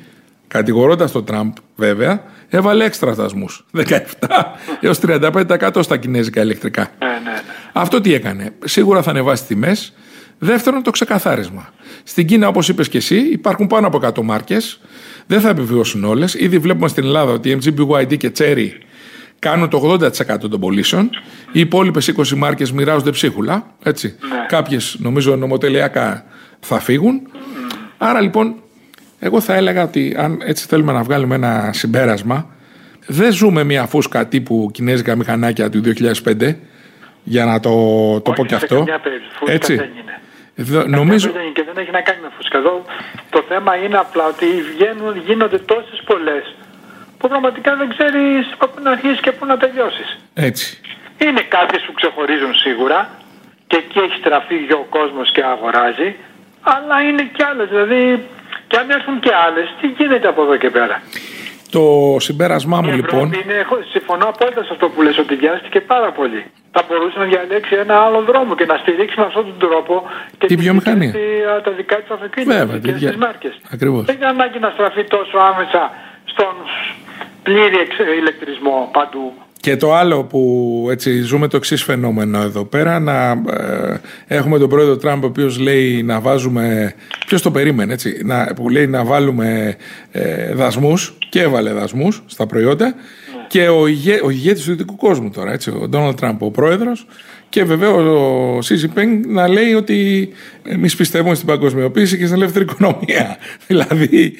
κατηγορώντας τον Τραμπ βέβαια, έβαλε έξτρα δασμούς, δεκαεπτά έως τριάντα πέντε τοις εκατό στα κινέζικα ηλεκτρικά. Ναι, ναι, ναι. Αυτό τι έκανε? Σίγουρα θα ανεβάσει τιμές. Δεύτερον, το ξεκαθάρισμα. Στην Κίνα, όπως είπες και εσύ, υπάρχουν πάνω από εκατό μάρκες. Δεν θα επιβιώσουν όλες. Ήδη βλέπουμε στην Ελλάδα ότι η εμ τζι, μπι γουάι ντι και Cherry κάνουν το ογδόντα τοις εκατό των πωλήσεων. Οι υπόλοιπες είκοσι μάρκες μοιράζονται ψίχουλα. Έτσι. Ναι. Κάποιες, νομίζω, νομοτελειακά θα φύγουν. Mm. Άρα λοιπόν, εγώ θα έλεγα ότι αν έτσι θέλουμε να βγάλουμε ένα συμπέρασμα, δεν ζούμε μια φούσκα τύπου κινέζικα μηχανάκια του δύο χιλιάδες πέντε, για να το, το πω και αυτό. Έτσι. Δεν είναι. Εδώ, νομίζω... Και δεν έχει να κάνει με φούσκα. Εδώ το θέμα είναι απλά ότι βγαίνουν, γίνονται τόσες πολλές που πραγματικά δεν ξέρεις από να αρχίσεις και πού να τελειώσεις. Έτσι. Είναι κάποιες που ξεχωρίζουν σίγουρα και εκεί έχει στραφεί ο κόσμος και αγοράζει, αλλά είναι και άλλες. Δηλαδή, και αν έρθουν και άλλες, τι γίνεται από εδώ και πέρα? Το συμπέρασμά μου λοιπόν. Είναι, συμφωνώ απόλυτα σε αυτό που λες, ότι βιάστηκε πάρα πολύ. Θα μπορούσε να διαλέξει ένα άλλο δρόμο και να στηρίξει με αυτόν τον τρόπο και τη βιομηχανία. Τα δικά της αυτοκίνητα και τις μάρκες. Ακριβώς. Δεν έχει ανάγκη να στραφεί τόσο άμεσα στον πλήρη ηλεκτρισμό παντού. Και το άλλο που έτσι ζούμε το εξής φαινόμενο εδώ πέρα, να ε, έχουμε τον πρόεδρο Τραμπ ο οποίος λέει να βάζουμε, ποιος το περίμενε έτσι, να, που λέει να βάλουμε ε, δασμούς και έβαλε δασμούς στα προϊόντα, ναι. Και ο, ηγέ, ο ηγέτης του δυτικού κόσμου τώρα, έτσι, ο Ντόναλντ Τραμπ ο πρόεδρος, και βέβαια ο Σι Τζινπίνγκ να λέει ότι εμείς πιστεύουμε στην παγκοσμιοποίηση και στην ελεύθερη οικονομία. Δηλαδή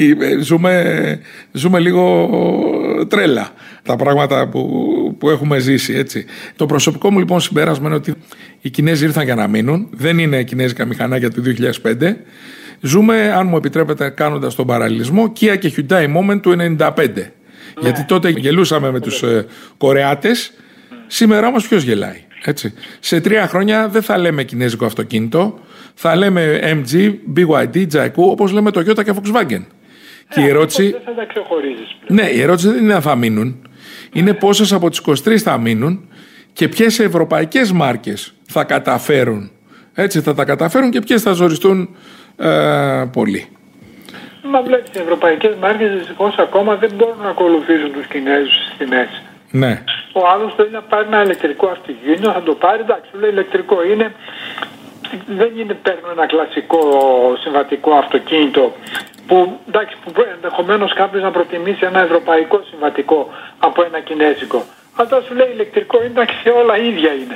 ζούμε, ζούμε λίγο τρέλα τα πράγματα που, που έχουμε ζήσει, έτσι. Το προσωπικό μου λοιπόν συμπέρασμα είναι ότι οι Κινέζοι ήρθαν για να μείνουν. Δεν είναι κινέζικα μηχανάκια του δύο χιλιάδες πέντε. Ζούμε, αν μου επιτρέπετε, κάνοντας τον παραλληλισμό, Kia και Hyundai Moment του ενενήντα πέντε. Ναι. Γιατί τότε γελούσαμε με τους ε, Κορεάτες. Σήμερα όμως ποιος γελάει? Έτσι. Σε τρία χρόνια δεν θα λέμε κινέζικο αυτοκίνητο, θα λέμε εμ τζι, μπι γουάι ντι, Jaikou, όπως λέμε Toyota και Volkswagen. Ε, και η ερώτηση. Δεν θα τα ξεχωρίζεις. Ναι, η ερώτηση δεν είναι αν θα μείνουν. Είναι πόσες από τις είκοσι τρεις θα μείνουν και ποιες ευρωπαϊκές μάρκες θα καταφέρουν. Έτσι, θα τα καταφέρουν και ποιες θα ζοριστούν ε, πολύ. Μα βλέπεις, οι ευρωπαϊκές μάρκες δυστυχώς ακόμα δεν μπορούν να ακολουθήσουν τους Κινέζους στις τιμές. Ναι. Ο άλλος θέλει να πάρει ένα ηλεκτρικό αυτοκίνητο, θα το πάρει, εντάξει, λέει ηλεκτρικό είναι, δεν είναι παίρνουν ένα κλασικό συμβατικό αυτοκίνητο που, εντάξει, που ενδεχομένως κάποιος να προτιμήσει ένα ευρωπαϊκό συμβατικό από ένα κινέζικο. Αλλά σου λέει ηλεκτρικό, εντάξει, όλα ίδια είναι.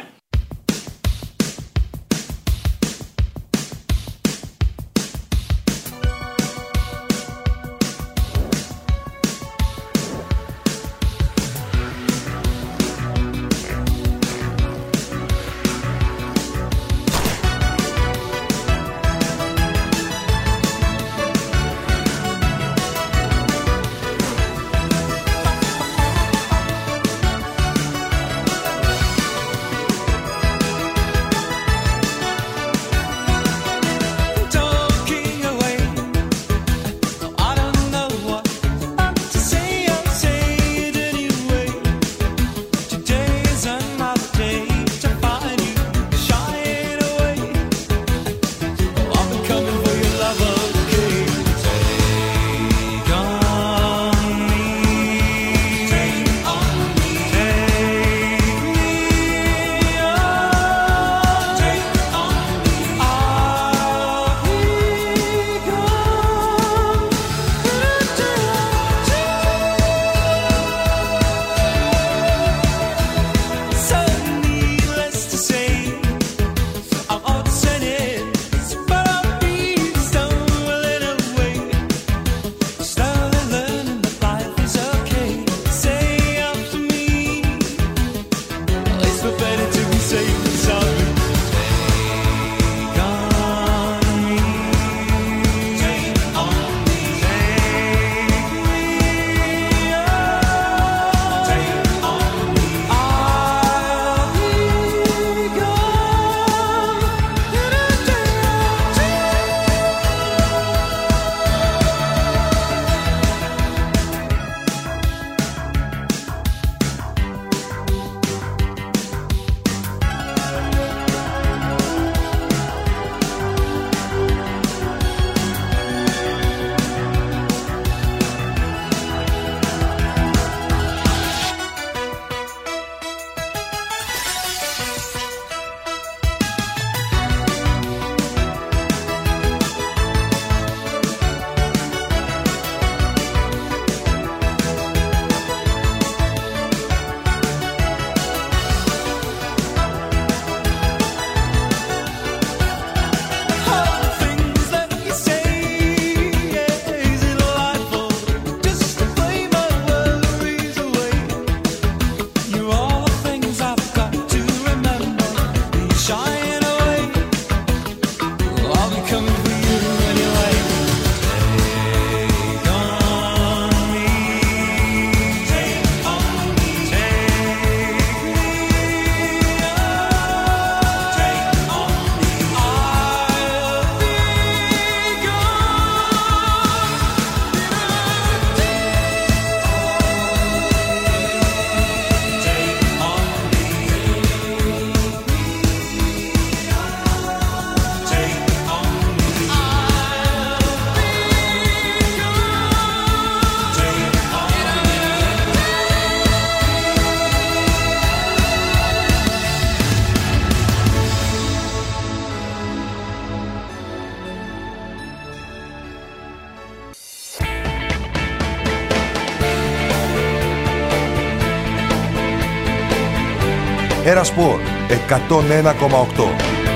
Ερασπορ εκατόν ένα κόμμα οκτώ.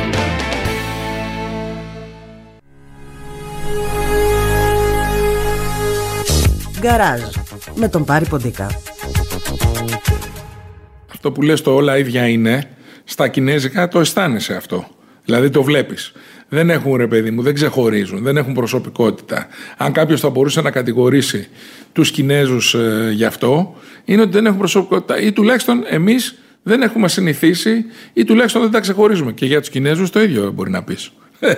Γκαράζ με τον Πάρη Ποντίκα. Αυτό που λες το όλα ίδια είναι, στα κινέζικα το αισθάνεσαι αυτό. Δηλαδή το βλέπεις. Δεν έχουν, ρε παιδί μου, δεν ξεχωρίζουν, δεν έχουν προσωπικότητα. Αν κάποιος θα μπορούσε να κατηγορήσει τους Κινέζους ε, γι' αυτό, είναι ότι δεν έχουν προσωπικότητα. Ή τουλάχιστον εμείς δεν έχουμε συνηθίσει, ή τουλάχιστον δεν τα ξεχωρίζουμε. Και για τους Κινέζους το ίδιο μπορεί να πεις.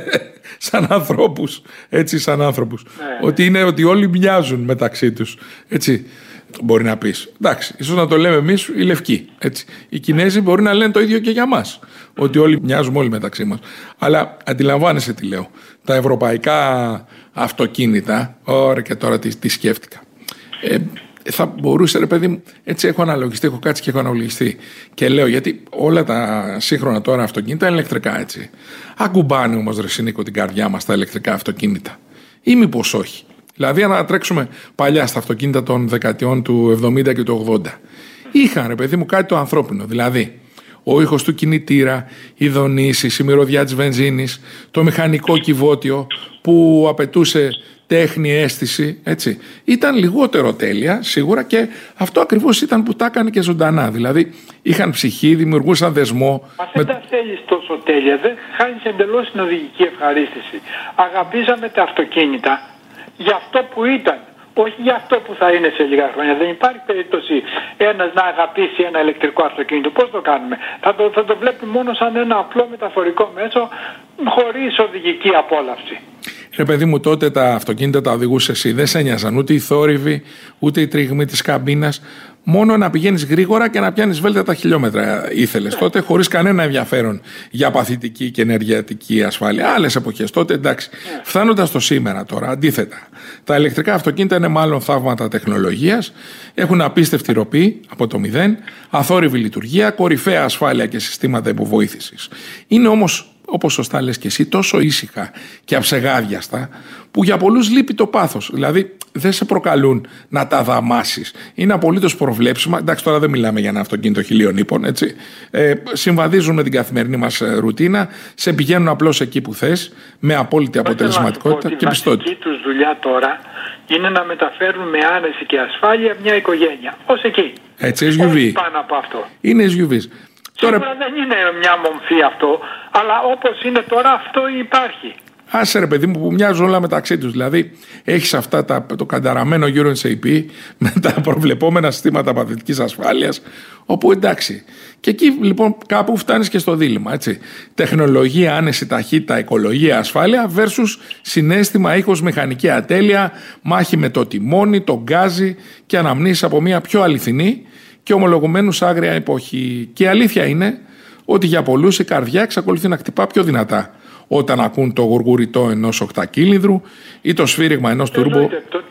Σαν ανθρώπους, έτσι, σαν άνθρωπους. Ναι. Ότι είναι ότι όλοι μοιάζουν μεταξύ τους. Έτσι. Μπορεί να πεις. Εντάξει, ίσως να το λέμε εμείς οι λευκοί. Έτσι. Οι Κινέζοι μπορεί να λένε το ίδιο και για μας. Ότι όλοι μοιάζουμε όλοι μεταξύ μας. Αλλά αντιλαμβάνεσαι τι λέω. Τα ευρωπαϊκά αυτοκίνητα, ωραία και τώρα τι, τι σκέφτηκα. Ε, θα μπορούσε, ρε παιδί μου, έτσι έχω αναλογιστεί, έχω κάτσει και έχω αναλογιστεί. Και λέω, γιατί όλα τα σύγχρονα τώρα αυτοκίνητα είναι ηλεκτρικά, έτσι. Ακουμπάνε όμως, ρε Νίκο, την καρδιά μας τα ηλεκτρικά αυτοκίνητα. Ή μήπως όχι. Δηλαδή, αν τρέξουμε παλιά στα αυτοκίνητα των δεκαετιών του εβδομήντα και του ογδόντα, είχαν, ρε παιδί μου, κάτι το ανθρώπινο. Δηλαδή, ο ήχος του κινητήρα, οι δονήσεις, η μυρωδιά της βενζίνης, το μηχανικό κυβότιο που απαιτούσε τέχνη, αίσθηση, έτσι. Ήταν λιγότερο τέλεια, σίγουρα, και αυτό ακριβώς ήταν που τα έκανε και ζωντανά. Δηλαδή, είχαν ψυχή, δημιουργούσαν δεσμό. Μα δεν με... τα θέλεις τόσο τέλεια, δεν χάνεις εντελώς την οδηγική ευχαρίστηση. Αγαπήσαμε τα αυτοκίνητα για αυτό που ήταν, όχι για αυτό που θα είναι σε λίγα χρόνια. Δεν υπάρχει περίπτωση ένας να αγαπήσει ένα ηλεκτρικό αυτοκίνητο. Πώς το κάνουμε? Θα το, θα το βλέπει μόνο σαν ένα απλό μεταφορικό μέσο χωρίς οδηγική απόλαυση. Ρε παιδί μου, τότε τα αυτοκίνητα τα οδηγούσε εσύ. Δεν σε νοιάζαν ούτε οι θόρυβοι, ούτε η τριγμή της καμπίνας. Μόνο να πηγαίνεις γρήγορα και να πιάνεις βέλτα τα χιλιόμετρα ήθελες. Yeah. Τότε, χωρίς κανένα ενδιαφέρον για παθητική και ενεργειακή ασφάλεια. Άλλες εποχές. Τότε εντάξει. Yeah. Φτάνοντας στο σήμερα τώρα, αντίθετα. Τα ηλεκτρικά αυτοκίνητα είναι μάλλον θαύματα τεχνολογίας. Έχουν απίστευτη ροπή από το μηδέν, αθόρυβη λειτουργία, κορυφαία ασφάλεια και συστήματα υποβοήθησης. Είναι όμως, όπως σωστά λες και εσύ, τόσο ήσυχα και αψεγάδιαστα που για πολλούς λείπει το πάθος. Δηλαδή δεν σε προκαλούν να τα δαμάσεις. Είναι απολύτως προβλέψιμα. Εντάξει, τώρα δεν μιλάμε για ένα αυτοκίνητο χιλίων ύπων, έτσι. Ε, συμβαδίζουν με την καθημερινή μας ρουτίνα, σε πηγαίνουν απλώς εκεί που θες, με απόλυτη αποτελεσματικότητα και πιστότητα. Η βασική τους δουλειά τώρα είναι να μεταφέρουν με άνεση και ασφάλεια μια οικογένεια. Ως εκεί. Έτσι, ες γιου βι. Όχι πάνω από αυτό. Είναι ες γιου βι. Τώρα... Σίγουρα δεν είναι μια μομφή αυτό, αλλά όπως είναι τώρα αυτό υπάρχει. Άσε ρε παιδί μου που μοιάζουν όλα μεταξύ τους. Δηλαδή έχεις αυτά τα, το κανταραμένο Euro εν σέι πι με τα προβλεπόμενα συστήματα παθητικής ασφάλειας, όπου εντάξει. Και εκεί λοιπόν κάπου φτάνεις και στο δίλημμα, έτσι. Τεχνολογία, άνεση, ταχύτητα, οικολογία, ασφάλεια versus συναίσθημα, ήχος, μηχανική ατέλεια, μάχη με το τιμόνι, το γκάζι και αναμνήσεις από μια πιο αληθινή και ομολογουμένους άγρια εποχή. Και η αλήθεια είναι ότι για πολλούς η καρδιά εξακολουθεί να χτυπά πιο δυνατά όταν ακούν το γουργουριτό ενός οκτακύλινδρου ή το σφύριγμα ενός τουρμπο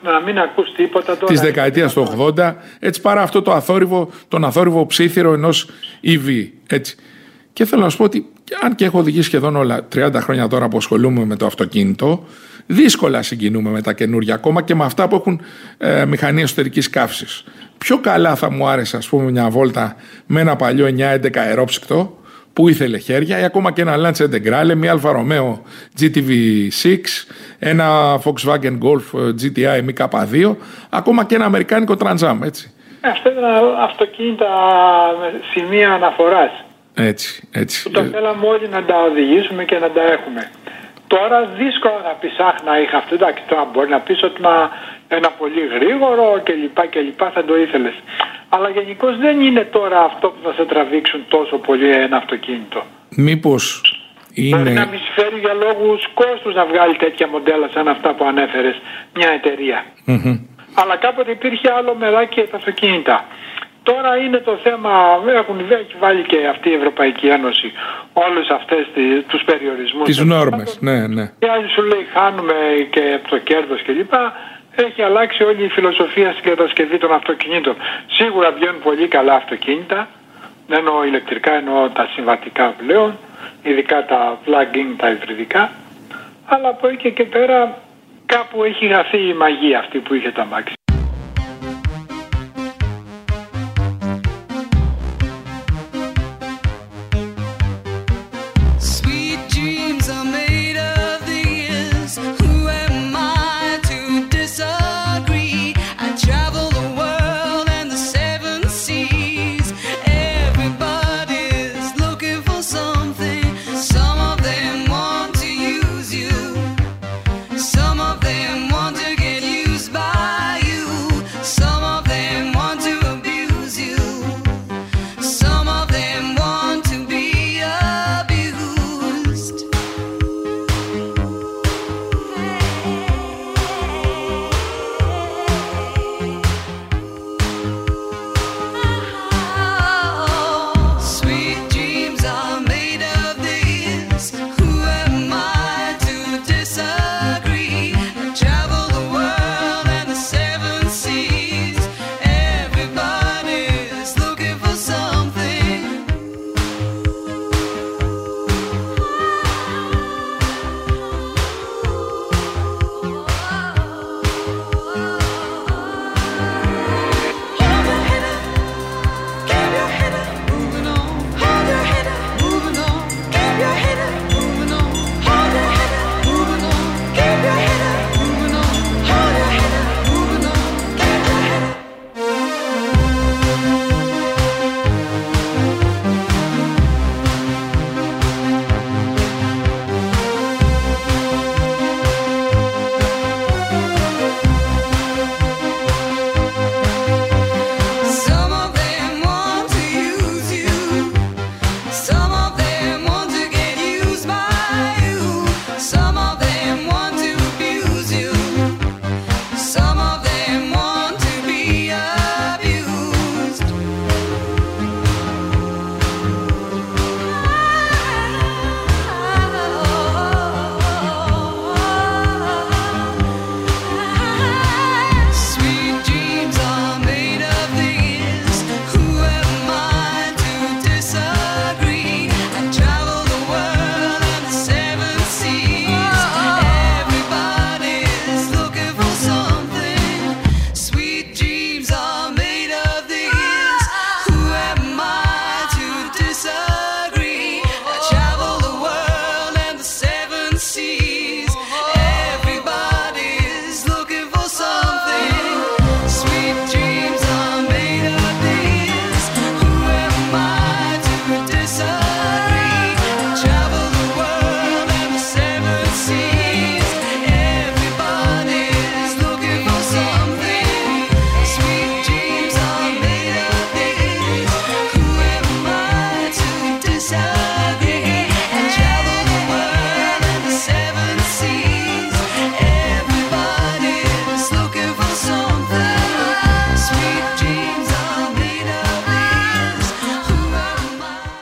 της δεκαετίας του ογδόντα, έτσι, παρά αυτό το αθόρυβο, τον αθόρυβο ψήθυρο ενός ι βι. Έτσι. Και θέλω να σου πω ότι αν και έχω οδηγήσει σχεδόν όλα τριάντα χρόνια τώρα που ασχολούμαι με το αυτοκίνητο, δύσκολα συγκινούμε με τα καινούργια, ακόμα και με αυτά που έχουν ε, μηχανή εσωτερικής καύσης. Πιο καλά θα μου άρεσε, ας πούμε, μια βόλτα με ένα παλιό εννιά έντεκα αερόψυκτο που ήθελε χέρια, ή ακόμα και ένα Lancia Integrale, μια Alfa Romeo τζι τι βι έξι, ένα Volkswagen Golf τζι τι άι εμ κέι δύο, ακόμα και ένα αμερικάνικο Trans Am, έτσι. Αυτά είναι αυτοκίνητα σημεία αναφοράς. Έτσι, έτσι. Που τα θέλαμε όλοι να τα οδηγήσουμε και να τα έχουμε. Τώρα δύσκολα να πεις, αχ, να είχα αυτό. Εντάξει, τώρα μπορεί να πεις ότι μα ένα πολύ γρήγορο και λοιπά και λοιπά θα το ήθελες. Αλλά γενικώς δεν είναι τώρα αυτό που θα σε τραβήξουν τόσο πολύ ένα αυτοκίνητο. Μήπως είναι... Μπορεί να μη φέρει για λόγους κόστους να βγάλει τέτοια μοντέλα σαν αυτά που ανέφερες μια εταιρεία. Mm-hmm. Αλλά κάποτε υπήρχε άλλο μεράκι για τα αυτοκίνητα. Τώρα είναι το θέμα, έχουν έχει βάλει και αυτή η Ευρωπαϊκή Ένωση όλες αυτές τις, τους περιορισμούς. Τις νόρμες, ναι, ναι. Και άλλοι σου λέει χάνουμε και το κέρδος κλπ. Έχει αλλάξει όλη η φιλοσοφία στην κατασκευή των αυτοκινήτων. Σίγουρα βγαίνουν πολύ καλά αυτοκίνητα, δεν εννοώ ηλεκτρικά, εννοώ τα συμβατικά πλέον, ειδικά τα plug-in, τα υβριδικά, αλλά από εκεί και πέρα κάπου έχει χαθεί η μαγεία αυτή που είχε τα μάξι.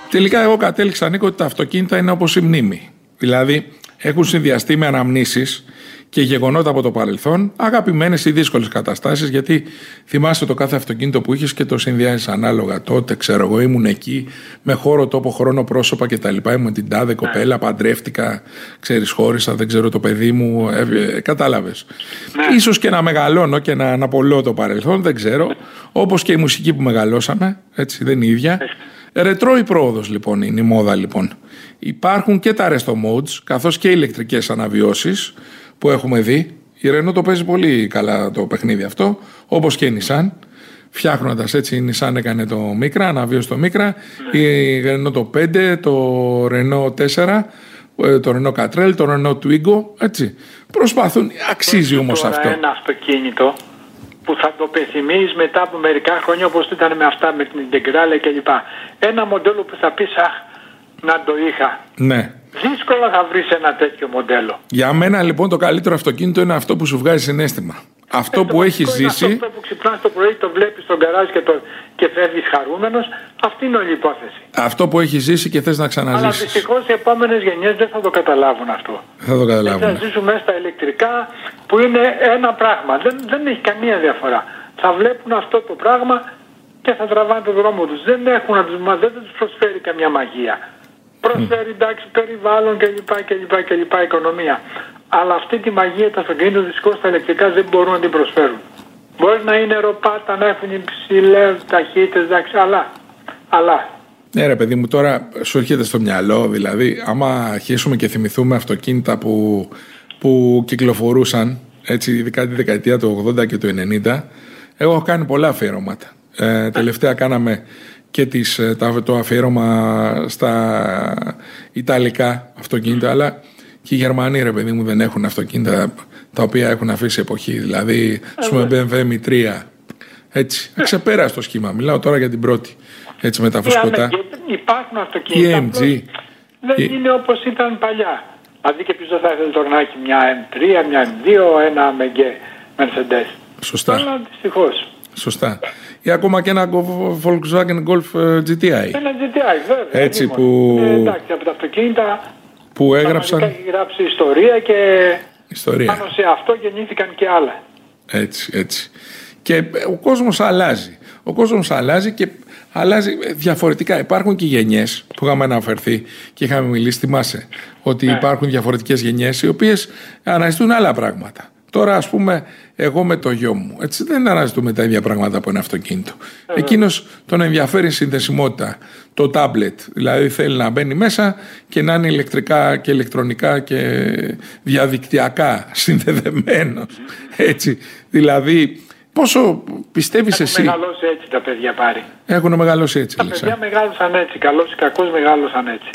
Τελικά εγώ κατέληξα, Νίκο, ότι τα αυτοκίνητα είναι όπως η μνήμη. Δηλαδή έχουν συνδυαστεί με αναμνήσεις και γεγονότα από το παρελθόν, αγαπημένες ή δύσκολες καταστάσεις, γιατί θυμάσαι το κάθε αυτοκίνητο που είχες και το συνδυάζεις ανάλογα. Τότε, ξέρω εγώ, ήμουν εκεί με χώρο, τόπο, χρόνο, πρόσωπα κτλ. Ήμουν την τάδε κοπέλα, παντρεύτηκα, ξέρεις, χώρισα, δεν ξέρω το παιδί μου. Ε, ε, κατάλαβες. Ναι. Ίσως και να μεγαλώνω και να αναπολώ το παρελθόν, δεν ξέρω. Όπως και η μουσική που μεγαλώσαμε, έτσι, δεν είναι η ίδια. Ρετρό η πρόοδος λοιπόν είναι η μόδα λοιπόν. Υπάρχουν και τα resto modes, καθώς και οι ηλεκτρικές αναβιώσεις που έχουμε δει. Η Renault το παίζει πολύ καλά το παιχνίδι αυτό, όπως και η Nissan. Φτιάχνοντας έτσι, η Nissan έκανε το Micra, αναβίωσε το Micra, ναι. Η Renault το πέντε, το Renault τέσσερα, το Renault Catrel, το Renault Twingo, έτσι. Προσπαθούν, αξίζει όμως αυτό. Ένα αυτοκίνητο που θα το πεθυμείς μετά από μερικά χρόνια, όπως ήταν με αυτά, με την Integrale κλπ. Ένα μοντέλο που θα πεις, αχ, να το είχα. Ναι. Δύσκολα θα βρεις ένα τέτοιο μοντέλο. Για μένα λοιπόν το καλύτερο αυτοκίνητο είναι αυτό που σου βγάζει συναίσθημα. Αυτό ε, που έχει ζήσει. Αυτό που ξυπνάς το πρωί, το βλέπεις στον γκαράζ και, το, και φεύγεις χαρούμενος. Αυτή είναι όλη η υπόθεση. Αυτό που έχει ζήσει και θες να ξαναζήσεις. Αλλά δυστυχώς οι επόμενες γενιές δεν θα το καταλάβουν αυτό. Θα το καταλάβουν. Θα ζήσουν μέσα στα ηλεκτρικά που είναι ένα πράγμα. Δεν, δεν έχει καμία διαφορά. Θα βλέπουν αυτό το πράγμα και θα τραβάνε τον δρόμο τους. Δεν έχουν να τους, δεν τους προσφέρει καμιά μαγεία. Προσφέρει εντάξει περιβάλλον κλπ. κλπ, κλπ οικονομία. Αλλά αυτή τη μαγεία τα αυτοκίνητα δυστυχώς στα ηλεκτρικά δεν μπορούν να την προσφέρουν. Μπορεί να είναι ροπάτα, να έχουν υψηλές ταχύτητες, εντάξει, αλλά, αλλά. Ναι ρε παιδί μου, τώρα σου έρχεται στο μυαλό, δηλαδή, άμα αρχίσουμε και θυμηθούμε αυτοκίνητα που, που κυκλοφορούσαν, έτσι, ειδικά τη δεκαετία του ογδόντα και του ενενήντα, εγώ έχω κάνει πολλά αφιερώματα. Ε, τελευταία κάναμε και τις, το αφιέρωμα στα Ιταλικά αυτοκίνητα, αλλά και οι Γερμανοί, ρε παιδί μου, δεν έχουν αυτοκίνητα τα οποία έχουν αφήσει εποχή. Δηλαδή, ας πούμε, μπι εμ ντάμπλιου εμ τρία. Έτσι, αξεπέραστο σχήμα. Μιλάω τώρα για την πρώτη. Έτσι, με τα φουσκωτά. Υπάρχουν αυτοκίνητα. Η εμ τζι. Δεν η... είναι όπως ήταν παλιά. Δηλαδή, και ποιος δεν θα ήθελε τώρα να έχει μια εμ τρία, μια εμ δύο, ένα εμ τζι Mercedes. Σωστά. Αλλά δυστυχώς. Σωστά. Ή ακόμα και ένα Volkswagen Golf τζι τι άι. Ένα τζι τι άι, βέβαια. Έτσι που... Ε, εντάξει, από τα αυτοκίνητα που έγραψαν. Έχει γράψει ιστορία και ιστορία. Πάνω σε αυτό γεννήθηκαν και άλλα. Έτσι, έτσι. Και ο κόσμος αλλάζει. Ο κόσμος αλλάζει και αλλάζει διαφορετικά. Υπάρχουν και γενιές που είχαμε αναφερθεί και είχαμε μιλήσει, θυμάσαι, ότι ναι. υπάρχουν διαφορετικές γενιές οι οποίες αναζητούν άλλα πράγματα. Τώρα, ας πούμε, εγώ με το γιο μου, έτσι, δεν αναζητούμε τα ίδια πράγματα από ένα αυτοκίνητο. Ε, Εκείνος τον ενδιαφέρει η συνδεσιμότητα, το τάμπλετ. Δηλαδή θέλει να μπαίνει μέσα και να είναι ηλεκτρικά και ηλεκτρονικά και διαδικτυακά συνδεδεμένος. Έτσι. Δηλαδή, πόσο πιστεύεις εσύ. Έχουν μεγαλώσει έτσι τα παιδιά πάρει. Έχουν μεγαλώσει έτσι. Τα παιδιά μεγάλωσαν έτσι. Καλώς ή κακώς μεγάλωσαν έτσι.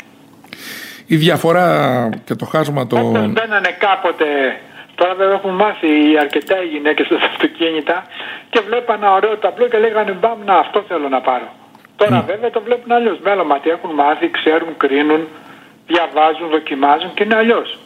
Η διαφορά και το χάσμα το. Όταν μπαίνανε κάποτε. Τώρα βέβαια έχουν μάθει αρκετά οι γυναίκες στα αυτοκίνητα και βλέπαν ένα ωραίο ταμπλό και λέγανε μπαμ, να αυτό θέλω να πάρω. Τώρα mm. βέβαια το βλέπουν αλλιώς. Μέλωματι έχουν μάθει, ξέρουν, κρίνουν, διαβάζουν, δοκιμάζουν και είναι αλλιώς.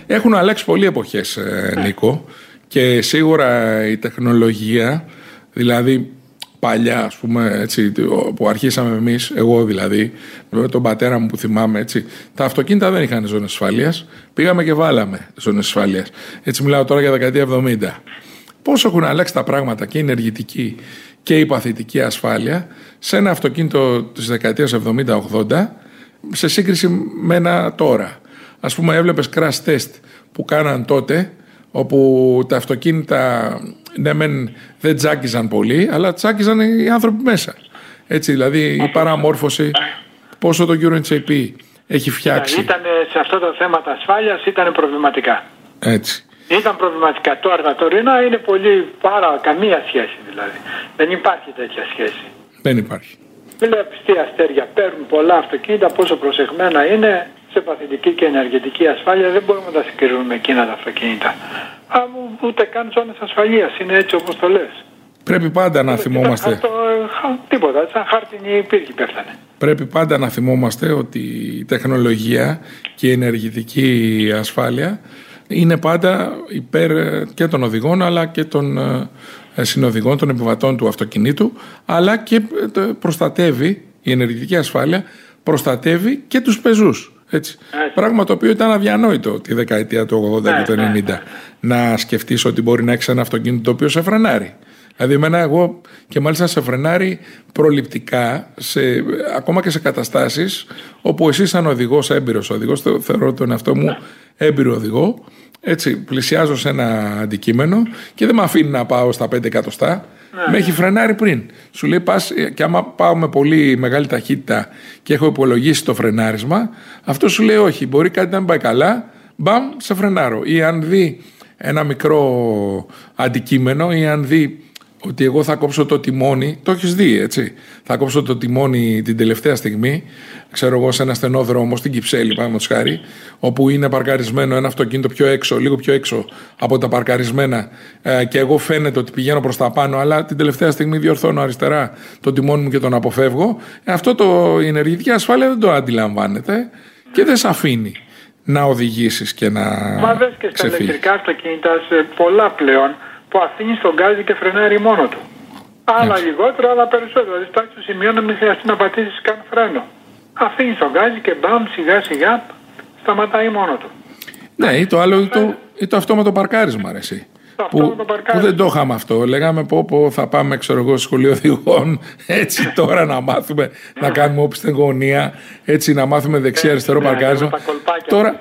Έχουν αλλάξει πολλοί εποχές, Νίκο, και σίγουρα η τεχνολογία, δηλαδή παλιά, ας πούμε, έτσι, που αρχίσαμε εμείς, εγώ δηλαδή, με τον πατέρα μου που θυμάμαι, έτσι, τα αυτοκίνητα δεν είχαν ζώνες ασφαλείας. Πήγαμε και βάλαμε ζώνες ασφαλείας. Έτσι, μιλάω τώρα για δεκαετία εβδομήντα. Πόσο έχουν αλλάξει τα πράγματα και η ενεργητική και η παθητική ασφάλεια σε ένα αυτοκίνητο της δεκαετίας εβδομήντα ογδόντα σε σύγκριση με ένα τώρα. Ας πούμε, έβλεπες crash test που κάναν τότε, όπου τα αυτοκίνητα, ναι μεν δεν τσάκιζαν πολύ, αλλά τσάκιζαν οι άνθρωποι μέσα. Έτσι, δηλαδή η παραμόρφωση, πόσο το Euro N C P έχει φτιάξει. Ήταν σε αυτό το θέμα τα ασφάλειας ήταν προβληματικά. Έτσι. Ήταν προβληματικά. Τώρα τα τωρινά είναι πολύ, πάρα καμία σχέση δηλαδή. Δεν υπάρχει τέτοια σχέση. Δεν υπάρχει. Βλέπεις τι αστέρια παίρνουν πολλά αυτοκίνητα, πόσο προσεγμένα είναι σε παθητική και ενεργητική ασφάλεια. Δεν μπορούμε να τα συγκρίνουμε με εκείνα τα αυτοκίνητα. Α, ούτε καν ζώνες ασφαλείας, είναι έτσι όπως το λες. Πρέπει πάντα να θυμόμαστε. Χαρτο, τίποτα, σαν χάρτινη πύργη πέφτανε. Πρέπει πάντα να θυμόμαστε ότι η τεχνολογία και η ενεργητική ασφάλεια είναι πάντα υπέρ και των οδηγών αλλά και των συνοδηγών, των επιβατών του αυτοκινήτου, αλλά και προστατεύει, η ενεργητική ασφάλεια προστατεύει και τους πεζούς. Έτσι. Έτσι. Πράγμα το οποίο ήταν αδιανόητο τη δεκαετία του ογδόντα και του ενενήντα. Να σκεφτείς ότι μπορεί να έχεις ένα αυτοκίνητο το οποίο σε φρενάρει. Δηλαδή, εμένα, εγώ και μάλιστα σε φρενάρει προληπτικά, σε, ακόμα και σε καταστάσεις όπου εσύ, σαν οδηγός, έμπειρος οδηγός, θεωρώ τον εαυτό μου έμπειρο οδηγό, έτσι, πλησιάζω σε ένα αντικείμενο και δεν με αφήνει να πάω στα πέντε εκατοστά. Ναι. Με έχει φρενάρει πριν. Σου λέει πας, και άμα πάω με πολύ μεγάλη ταχύτητα και έχω υπολογίσει το φρενάρισμα, αυτό σου λέει όχι, μπορεί κάτι να μην πάει καλά, μπαμ, σε φρενάρω. Ή αν δει ένα μικρό αντικείμενο, ή αν δει ότι εγώ θα κόψω το τιμόνι, το έχεις δει, έτσι. Θα κόψω το τιμόνι την τελευταία στιγμή, ξέρω εγώ, σε ένα στενό δρόμο, στην Κυψέλη, παραδείγματος χάρη, όπου είναι παρκαρισμένο ένα αυτοκίνητο πιο έξω, λίγο πιο έξω από τα παρκαρισμένα, ε, και εγώ φαίνεται ότι πηγαίνω προς τα πάνω, αλλά την τελευταία στιγμή διορθώνω αριστερά το τιμόνι μου και τον αποφεύγω. Ε, αυτό το, η ενεργητική ασφάλεια δεν το αντιλαμβάνεται και δεν σε αφήνει να οδηγήσεις και να ξεφύγεις. Μα δες και στα ηλεκτρικά αυτοκίνητα, σε πολλά πλέον, που αφήνει τον γκάζι και φρενάρει μόνο του. Άλλα έτσι. Λιγότερο, άλλα περισσότερο. Δηλαδή, φτάσει στο σημείο να μην χρειαστεί να πατήσει καν φρένο. Αφήνει τον γκάζι και μπαμ, σιγά σιγά σταματάει μόνο του. Ναι, ή το άλλο, ή το, ή το αυτόματο παρκάρισμα, ρε, εσύ. Που, που δεν το είχαμε αυτό. Λέγαμε πω, πω θα πάμε, ξέρω εγώ, σχολείο οδηγών, έτσι τώρα να μάθουμε να κάνουμε όπισθεν γωνία, έτσι να μάθουμε δεξιά-αριστερό παρκάρισμα. Τώρα,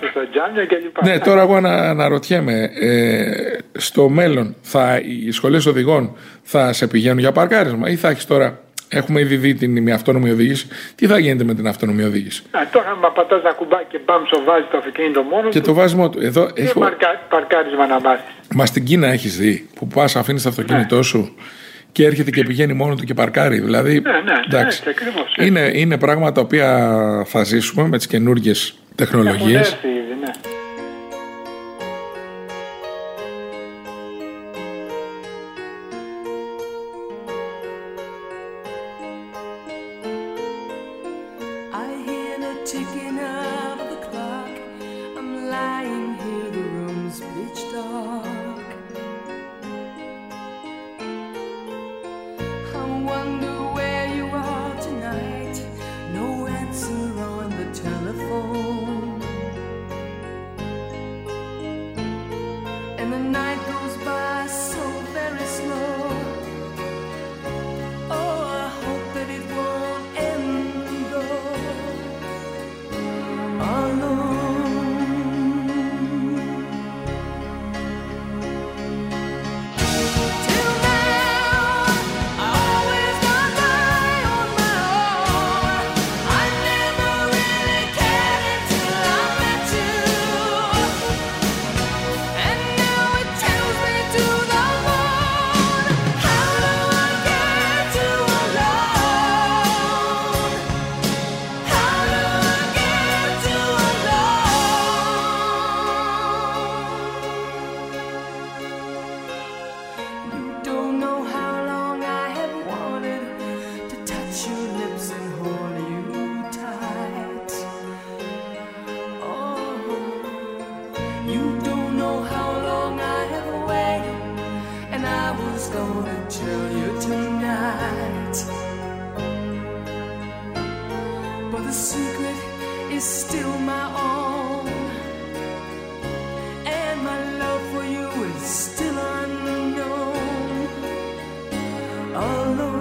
ναι, τώρα εγώ να, αναρωτιέμαι, ε, στο μέλλον θα, οι σχολές οδηγών θα σε πηγαίνουν για παρκάρισμα ή θα έχεις τώρα. Έχουμε ήδη δει την αυτόνομη οδήγηση. Τι θα γίνεται με την αυτόνομη οδήγηση? Α, τώρα, άμα πατάς ένα κουμπάκι και μπαμ, βάζει το αυτοκίνητο μόνο και του. το βάζει μόνο του. Εδώ τι έχω... παρκα... παρκάρισμα να βάζει. Μα στην Κίνα έχεις δει που πας, αφήνεις το αυτοκίνητό ναι. σου και έρχεται και πηγαίνει μόνο του και παρκάρει. Δηλαδή, ναι, ναι, εντάξει, ναι, ακριβώς, έτσι. είναι, είναι πράγματα τα οποία θα ζήσουμε με τις καινούργιες τεχνολογίες. Έχουν έρθει ήδη, ναι. is still my own, and my love for you is still unknown, alone.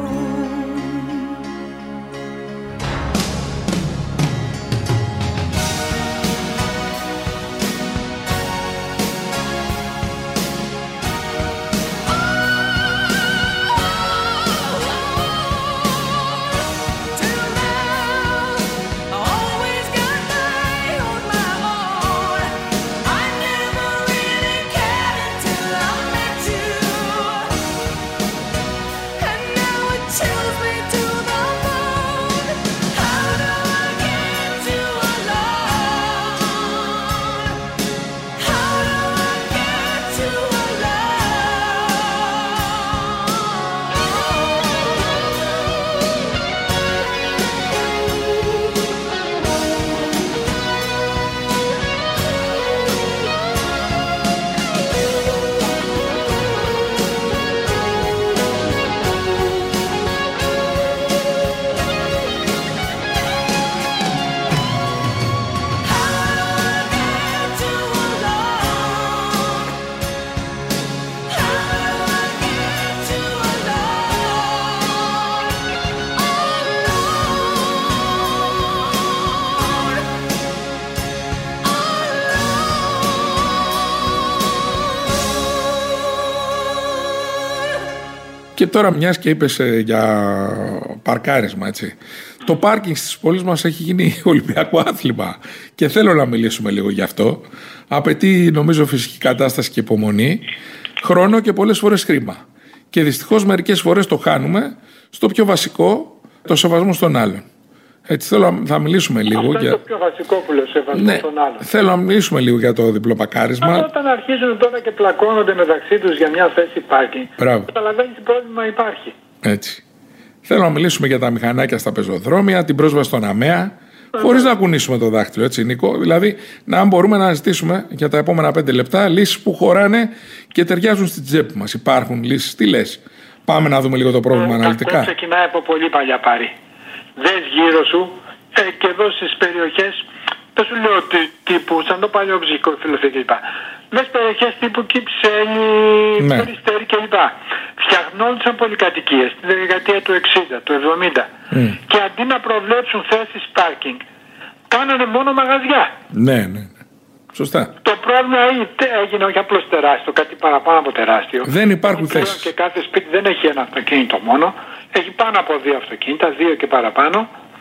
Και τώρα, μιας και είπες ε, για παρκάρισμα, έτσι. Το πάρκινγκ στις πόλεις μας έχει γίνει ολυμπιακό άθλημα. Και θέλω να μιλήσουμε λίγο γι' αυτό. Απαιτεί, νομίζω, φυσική κατάσταση και υπομονή, χρόνο και πολλές φορές χρήμα. Και δυστυχώς μερικές φορές το χάνουμε στο πιο βασικό, το σεβασμό στον άλλον. Έτσι, θέλω, θα μιλήσουμε λίγο. Αυτό για... είναι το πιο βασικό που λέω, σεβασμό ναι, στον άλλον. Θέλω να μιλήσουμε λίγο για το διπλό πακάρισμα. Αλλά όταν αρχίζουν τώρα και πλακώνονται μεταξύ τους για μια θέση πάρκινγκ, καταλαβαίνεις τι πρόβλημα υπάρχει. Έτσι. Θέλω να μιλήσουμε για τα μηχανάκια στα πεζοδρόμια, την πρόσβαση στον ΑΜΕΑ, χωρίς να κουνήσουμε το δάχτυλο, έτσι, Νίκο. Δηλαδή, να μπορούμε να ζητήσουμε για τα επόμενα πέντε λεπτά λύσεις που χωράνε και ταιριάζουν στην τσέπη μας. Υπάρχουν λύσεις. Τι λες, πάμε να δούμε λίγο το πρόβλημα ε, αναλυτικά. Αυτό ξεκινάει από πολύ παλιά, Πάρη. Δες γύρω σου ε, και εδώ στις περιοχές, δεν σου λέω τι, τύπου, σαν το παλιό ψυχικό φιλοθήκη κλπ. Δες περιοχές τύπου Κυψέλη, ναι. Περιστέρη κλπ. Φτιαχνόντουσαν πολυκατοικίες τη δεκαετία του εξήντα, του εβδομήντα. Mm. Και αντί να προβλέψουν θέσεις πάρκινγκ, κάνανε μόνο μαγαζιά. Ναι, ναι, ναι. Σωστά. Το πρόβλημα έγινε όχι απλώς τεράστιο, κάτι παραπάνω από τεράστιο. Δεν υπάρχουν θέσεις. Και κάθε σπίτι δεν έχει ένα αυτοκίνητο μόνο. Έχει πάνω από δύο αυτοκίνητα, δύο και παραπάνω.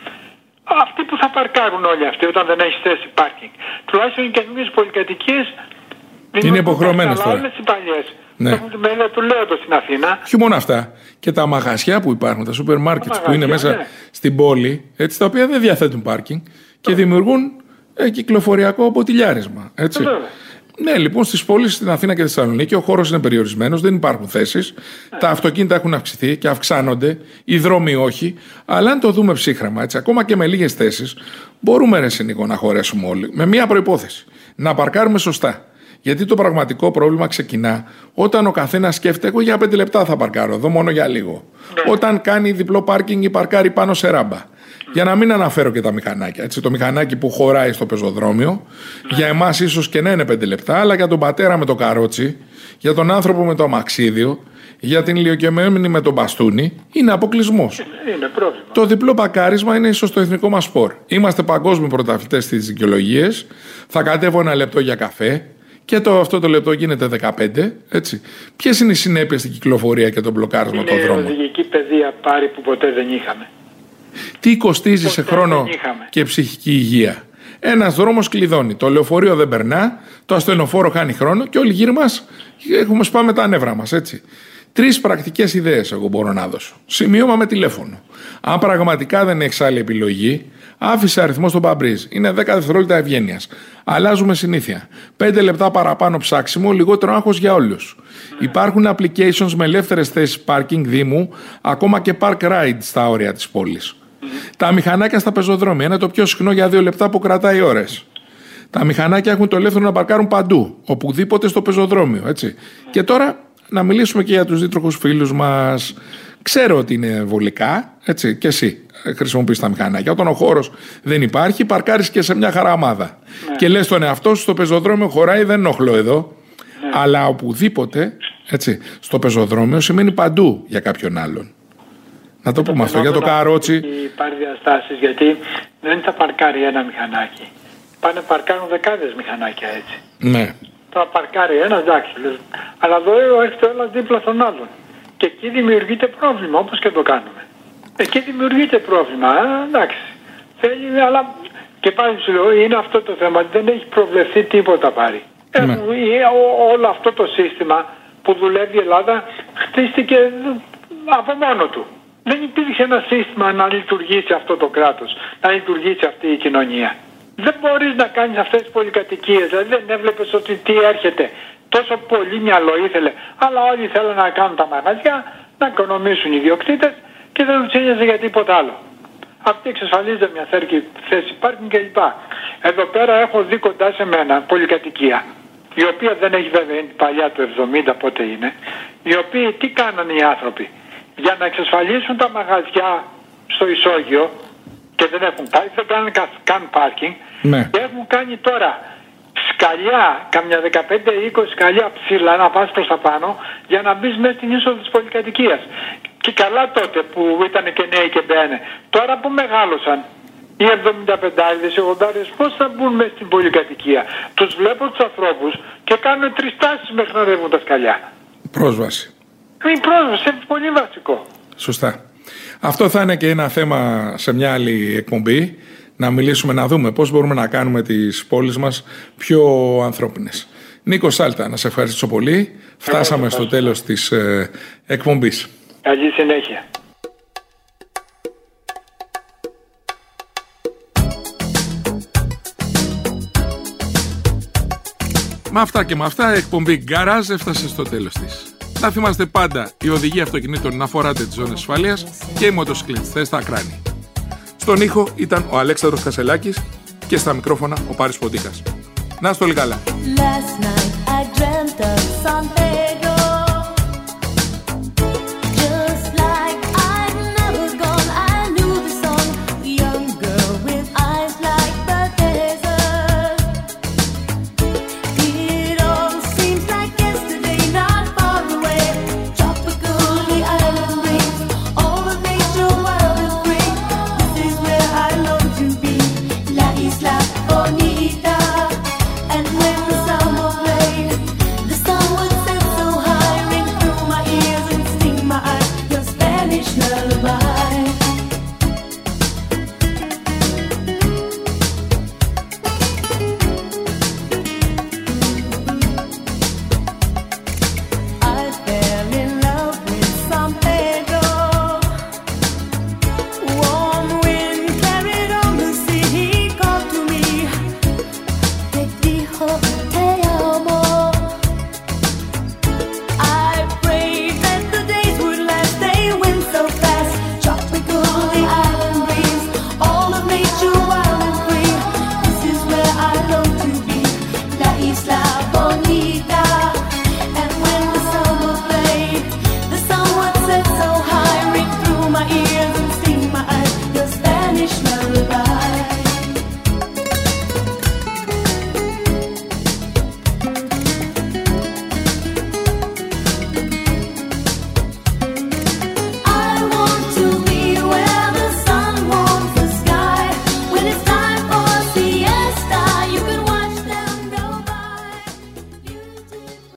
Αυτοί που θα παρκάρουν όλοι αυτοί όταν δεν έχει θέση πάρκινγκ. Τουλάχιστον οι καινούργιες πολυκατοικίες είναι υποχρεωμένες τώρα. Αλλά όλες οι παλιές. Ναι. Έχουν τη μερίδα του Λέοντος στην Αθήνα. Όχι μόνο αυτά. Και τα μαγαζιά που υπάρχουν, τα σούπερ μάρκετ που είναι μέσα ναι. στην πόλη, έτσι, τα οποία δεν διαθέτουν πάρκινγκ και δημιουργούν ε, κυκλοφοριακό ποτηλιάρισμα. Έτσι. Ναι, λοιπόν, στις πόλεις στην Αθήνα και τη Θεσσαλονίκη ο χώρος είναι περιορισμένος, δεν υπάρχουν θέσεις. Yeah. Τα αυτοκίνητα έχουν αυξηθεί και αυξάνονται, οι δρόμοι όχι. Αλλά αν το δούμε ψύχραμα, έτσι, ακόμα και με λίγες θέσεις, μπορούμε ρε Νίκο να χωρέσουμε όλοι. Με μία προϋπόθεση. Να παρκάρουμε σωστά. Γιατί το πραγματικό πρόβλημα ξεκινά όταν ο καθένας σκέφτεται: εγώ για πέντε λεπτά θα παρκάρω, εδώ μόνο για λίγο. Yeah. Όταν κάνει διπλό πάρκινγκ ή παρκάρει πάνω σε ράμπα. Για να μην αναφέρω και τα μηχανάκια. Έτσι, το μηχανάκι που χωράει στο πεζοδρόμιο, yeah. για εμάς ίσως και να είναι πέντε λεπτά, αλλά για τον πατέρα με το καρότσι, για τον άνθρωπο με το αμαξίδιο, για την ηλικιωμένη με τον μπαστούνι, είναι αποκλεισμός. Είναι πρόβλημα. Το διπλό πακάρισμα είναι ίσως το εθνικό μας σπορ. Είμαστε παγκόσμιοι πρωταθλητές στις δικαιολογίες. Θα κατέβω ένα λεπτό για καφέ. Και το, αυτό το λεπτό γίνεται δεκαπέντε, έτσι. Ποιες είναι οι συνέπειες στην κυκλοφορία και το μπλοκάρισμα των δρόμων? Είναι οδηγική παιδεία, Πάρη, που ποτέ δεν είχαμε. Τι κοστίζει ποτέ σε χρόνο και ψυχική υγεία? Ένας δρόμος κλειδώνει, το λεωφορείο δεν περνά, το ασθενοφόρο χάνει χρόνο και όλοι γύρω μας έχουμε σπάμε τα νεύρα μας, έτσι. Τρεις πρακτικές ιδέες εγώ μπορώ να δώσω. Σημείωμα με τηλέφωνο. Αν πραγματικά δεν έχεις άλλη επιλογή, άφησε αριθμό στο Παμπρίζ. Είναι δέκα δευτερόλεπτα ευγένειας. Αλλάζουμε συνήθεια. πέντε λεπτά παραπάνω ψάξιμο, λιγότερο άγχος για όλους. Mm. Υπάρχουν applications με ελεύθερες θέσεις parking δήμου, ακόμα και park ride στα όρια της πόλης. Mm. Τα μηχανάκια στα πεζοδρόμια είναι το πιο συχνό για δύο λεπτά που κρατάει ώρες. Τα μηχανάκια έχουν το ελεύθερο να παρκάρουν παντού, οπουδήποτε στο πεζοδρόμιο. Έτσι. Mm. Και τώρα να μιλήσουμε και για τους δίτροχους φίλους μας. Ξέρω ότι είναι βολικά, έτσι, και εσύ. χρησιμοποιείς τα μηχανάκια. Όταν ο χώρος δεν υπάρχει, παρκάρεις και σε μια χαραμάδα. Ναι. Και λες στον εαυτό σου: στο πεζοδρόμιο χωράει, δεν ενοχλώ εδώ. Ναι. Αλλά οπουδήποτε, έτσι, στο πεζοδρόμιο σημαίνει παντού για κάποιον άλλον. Να το πούμε αυτό για το καρότσι. Υπάρχει διαστάσεις, γιατί δεν θα παρκάρει ένα μηχανάκι. Πάνε παρκάρουν δεκάδες μηχανάκια έτσι. Ναι. Τώρα παρκάρει ένας, εντάξει. Αλλά εδώ έρχεται ο ένας δίπλα στον άλλον. Και εκεί δημιουργείται πρόβλημα, όπως και το κάνουμε. Εκεί δημιουργείται πρόβλημα, α, εντάξει. Θέλει, αλλά και πάλι σου λέω, είναι αυτό το θέμα, δεν έχει προβλεφθεί τίποτα πάλι. Ναι. Έχουν, όλο αυτό το σύστημα που δουλεύει η Ελλάδα χτίστηκε από μόνο του. Δεν υπήρχε ένα σύστημα να λειτουργήσει αυτό το κράτος, να λειτουργήσει αυτή η κοινωνία. Δεν μπορείς να κάνεις αυτές τις πολυκατοικίες, δηλαδή δεν έβλεπες ότι τι έρχεται. Τόσο πολύ μυαλό ήθελε, αλλά όλοι θέλουν να κάνουν τα μαγαζιά, να οικονομήσουν οι ιδιοκτήτες και δεν τους ένοιαζε για τίποτα άλλο. Αυτή εξασφαλίζεται μια θέση πάρκινγκ κλπ. Εδώ πέρα έχω δει κοντά σε μένα πολυκατοικία, η οποία δεν έχει βέβαια, είναι παλιά του εβδομήντα πότε είναι, οι οποίοι τι κάνανε οι άνθρωποι για να εξασφαλίσουν τα μαγαζιά στο ισόγειο και δεν έχουν πάρει, δεν κάνουν καν πάρκινγκ, ναι. Και έχουν κάνει τώρα σκαλιά, καμιά δεκαπέντε είκοσι σκαλιά ψηλά να πας προς τα πάνω για να μπεις μέσα στην είσοδο της πολυκατοικίας. Και καλά τότε που ήταν και νέοι και μπαίνε. Τώρα που μεγάλωσαν οι εβδομηνταπεντάριδες, οι ογδόντα πώς θα μπουν μέσα στην πολυκατοικία? Τους βλέπω τους ανθρώπους και κάνουν τρεις τάσεις μέχρι να ανέβουν τα σκαλιά. Πρόσβαση. Η πρόσβαση είναι πολύ βασικό. Σωστά. Αυτό θα είναι και ένα θέμα σε μια άλλη εκπομπή. Να μιλήσουμε, να δούμε πώς μπορούμε να κάνουμε τις πόλεις μας πιο ανθρώπινες. Νίκο Σάλτα, να σε ευχαριστήσω πολύ. Φτάσαμε στο τέλος της ε, εκπομπής. Καλή συνέχεια. Με αυτά και με αυτά η εκπομπή Garage έφτασε στο τέλος της. Να θυμάστε πάντα, η οδηγία αυτοκινήτων να φοράτε τις ζώνες ασφαλείας και οι μοτοσυκλετιστές στα ακράνη. Στον ήχο ήταν ο Αλέξανδρος Κασελάκης και στα μικρόφωνα ο Πάρης Ποντίκας. Να είστε όλοι καλά.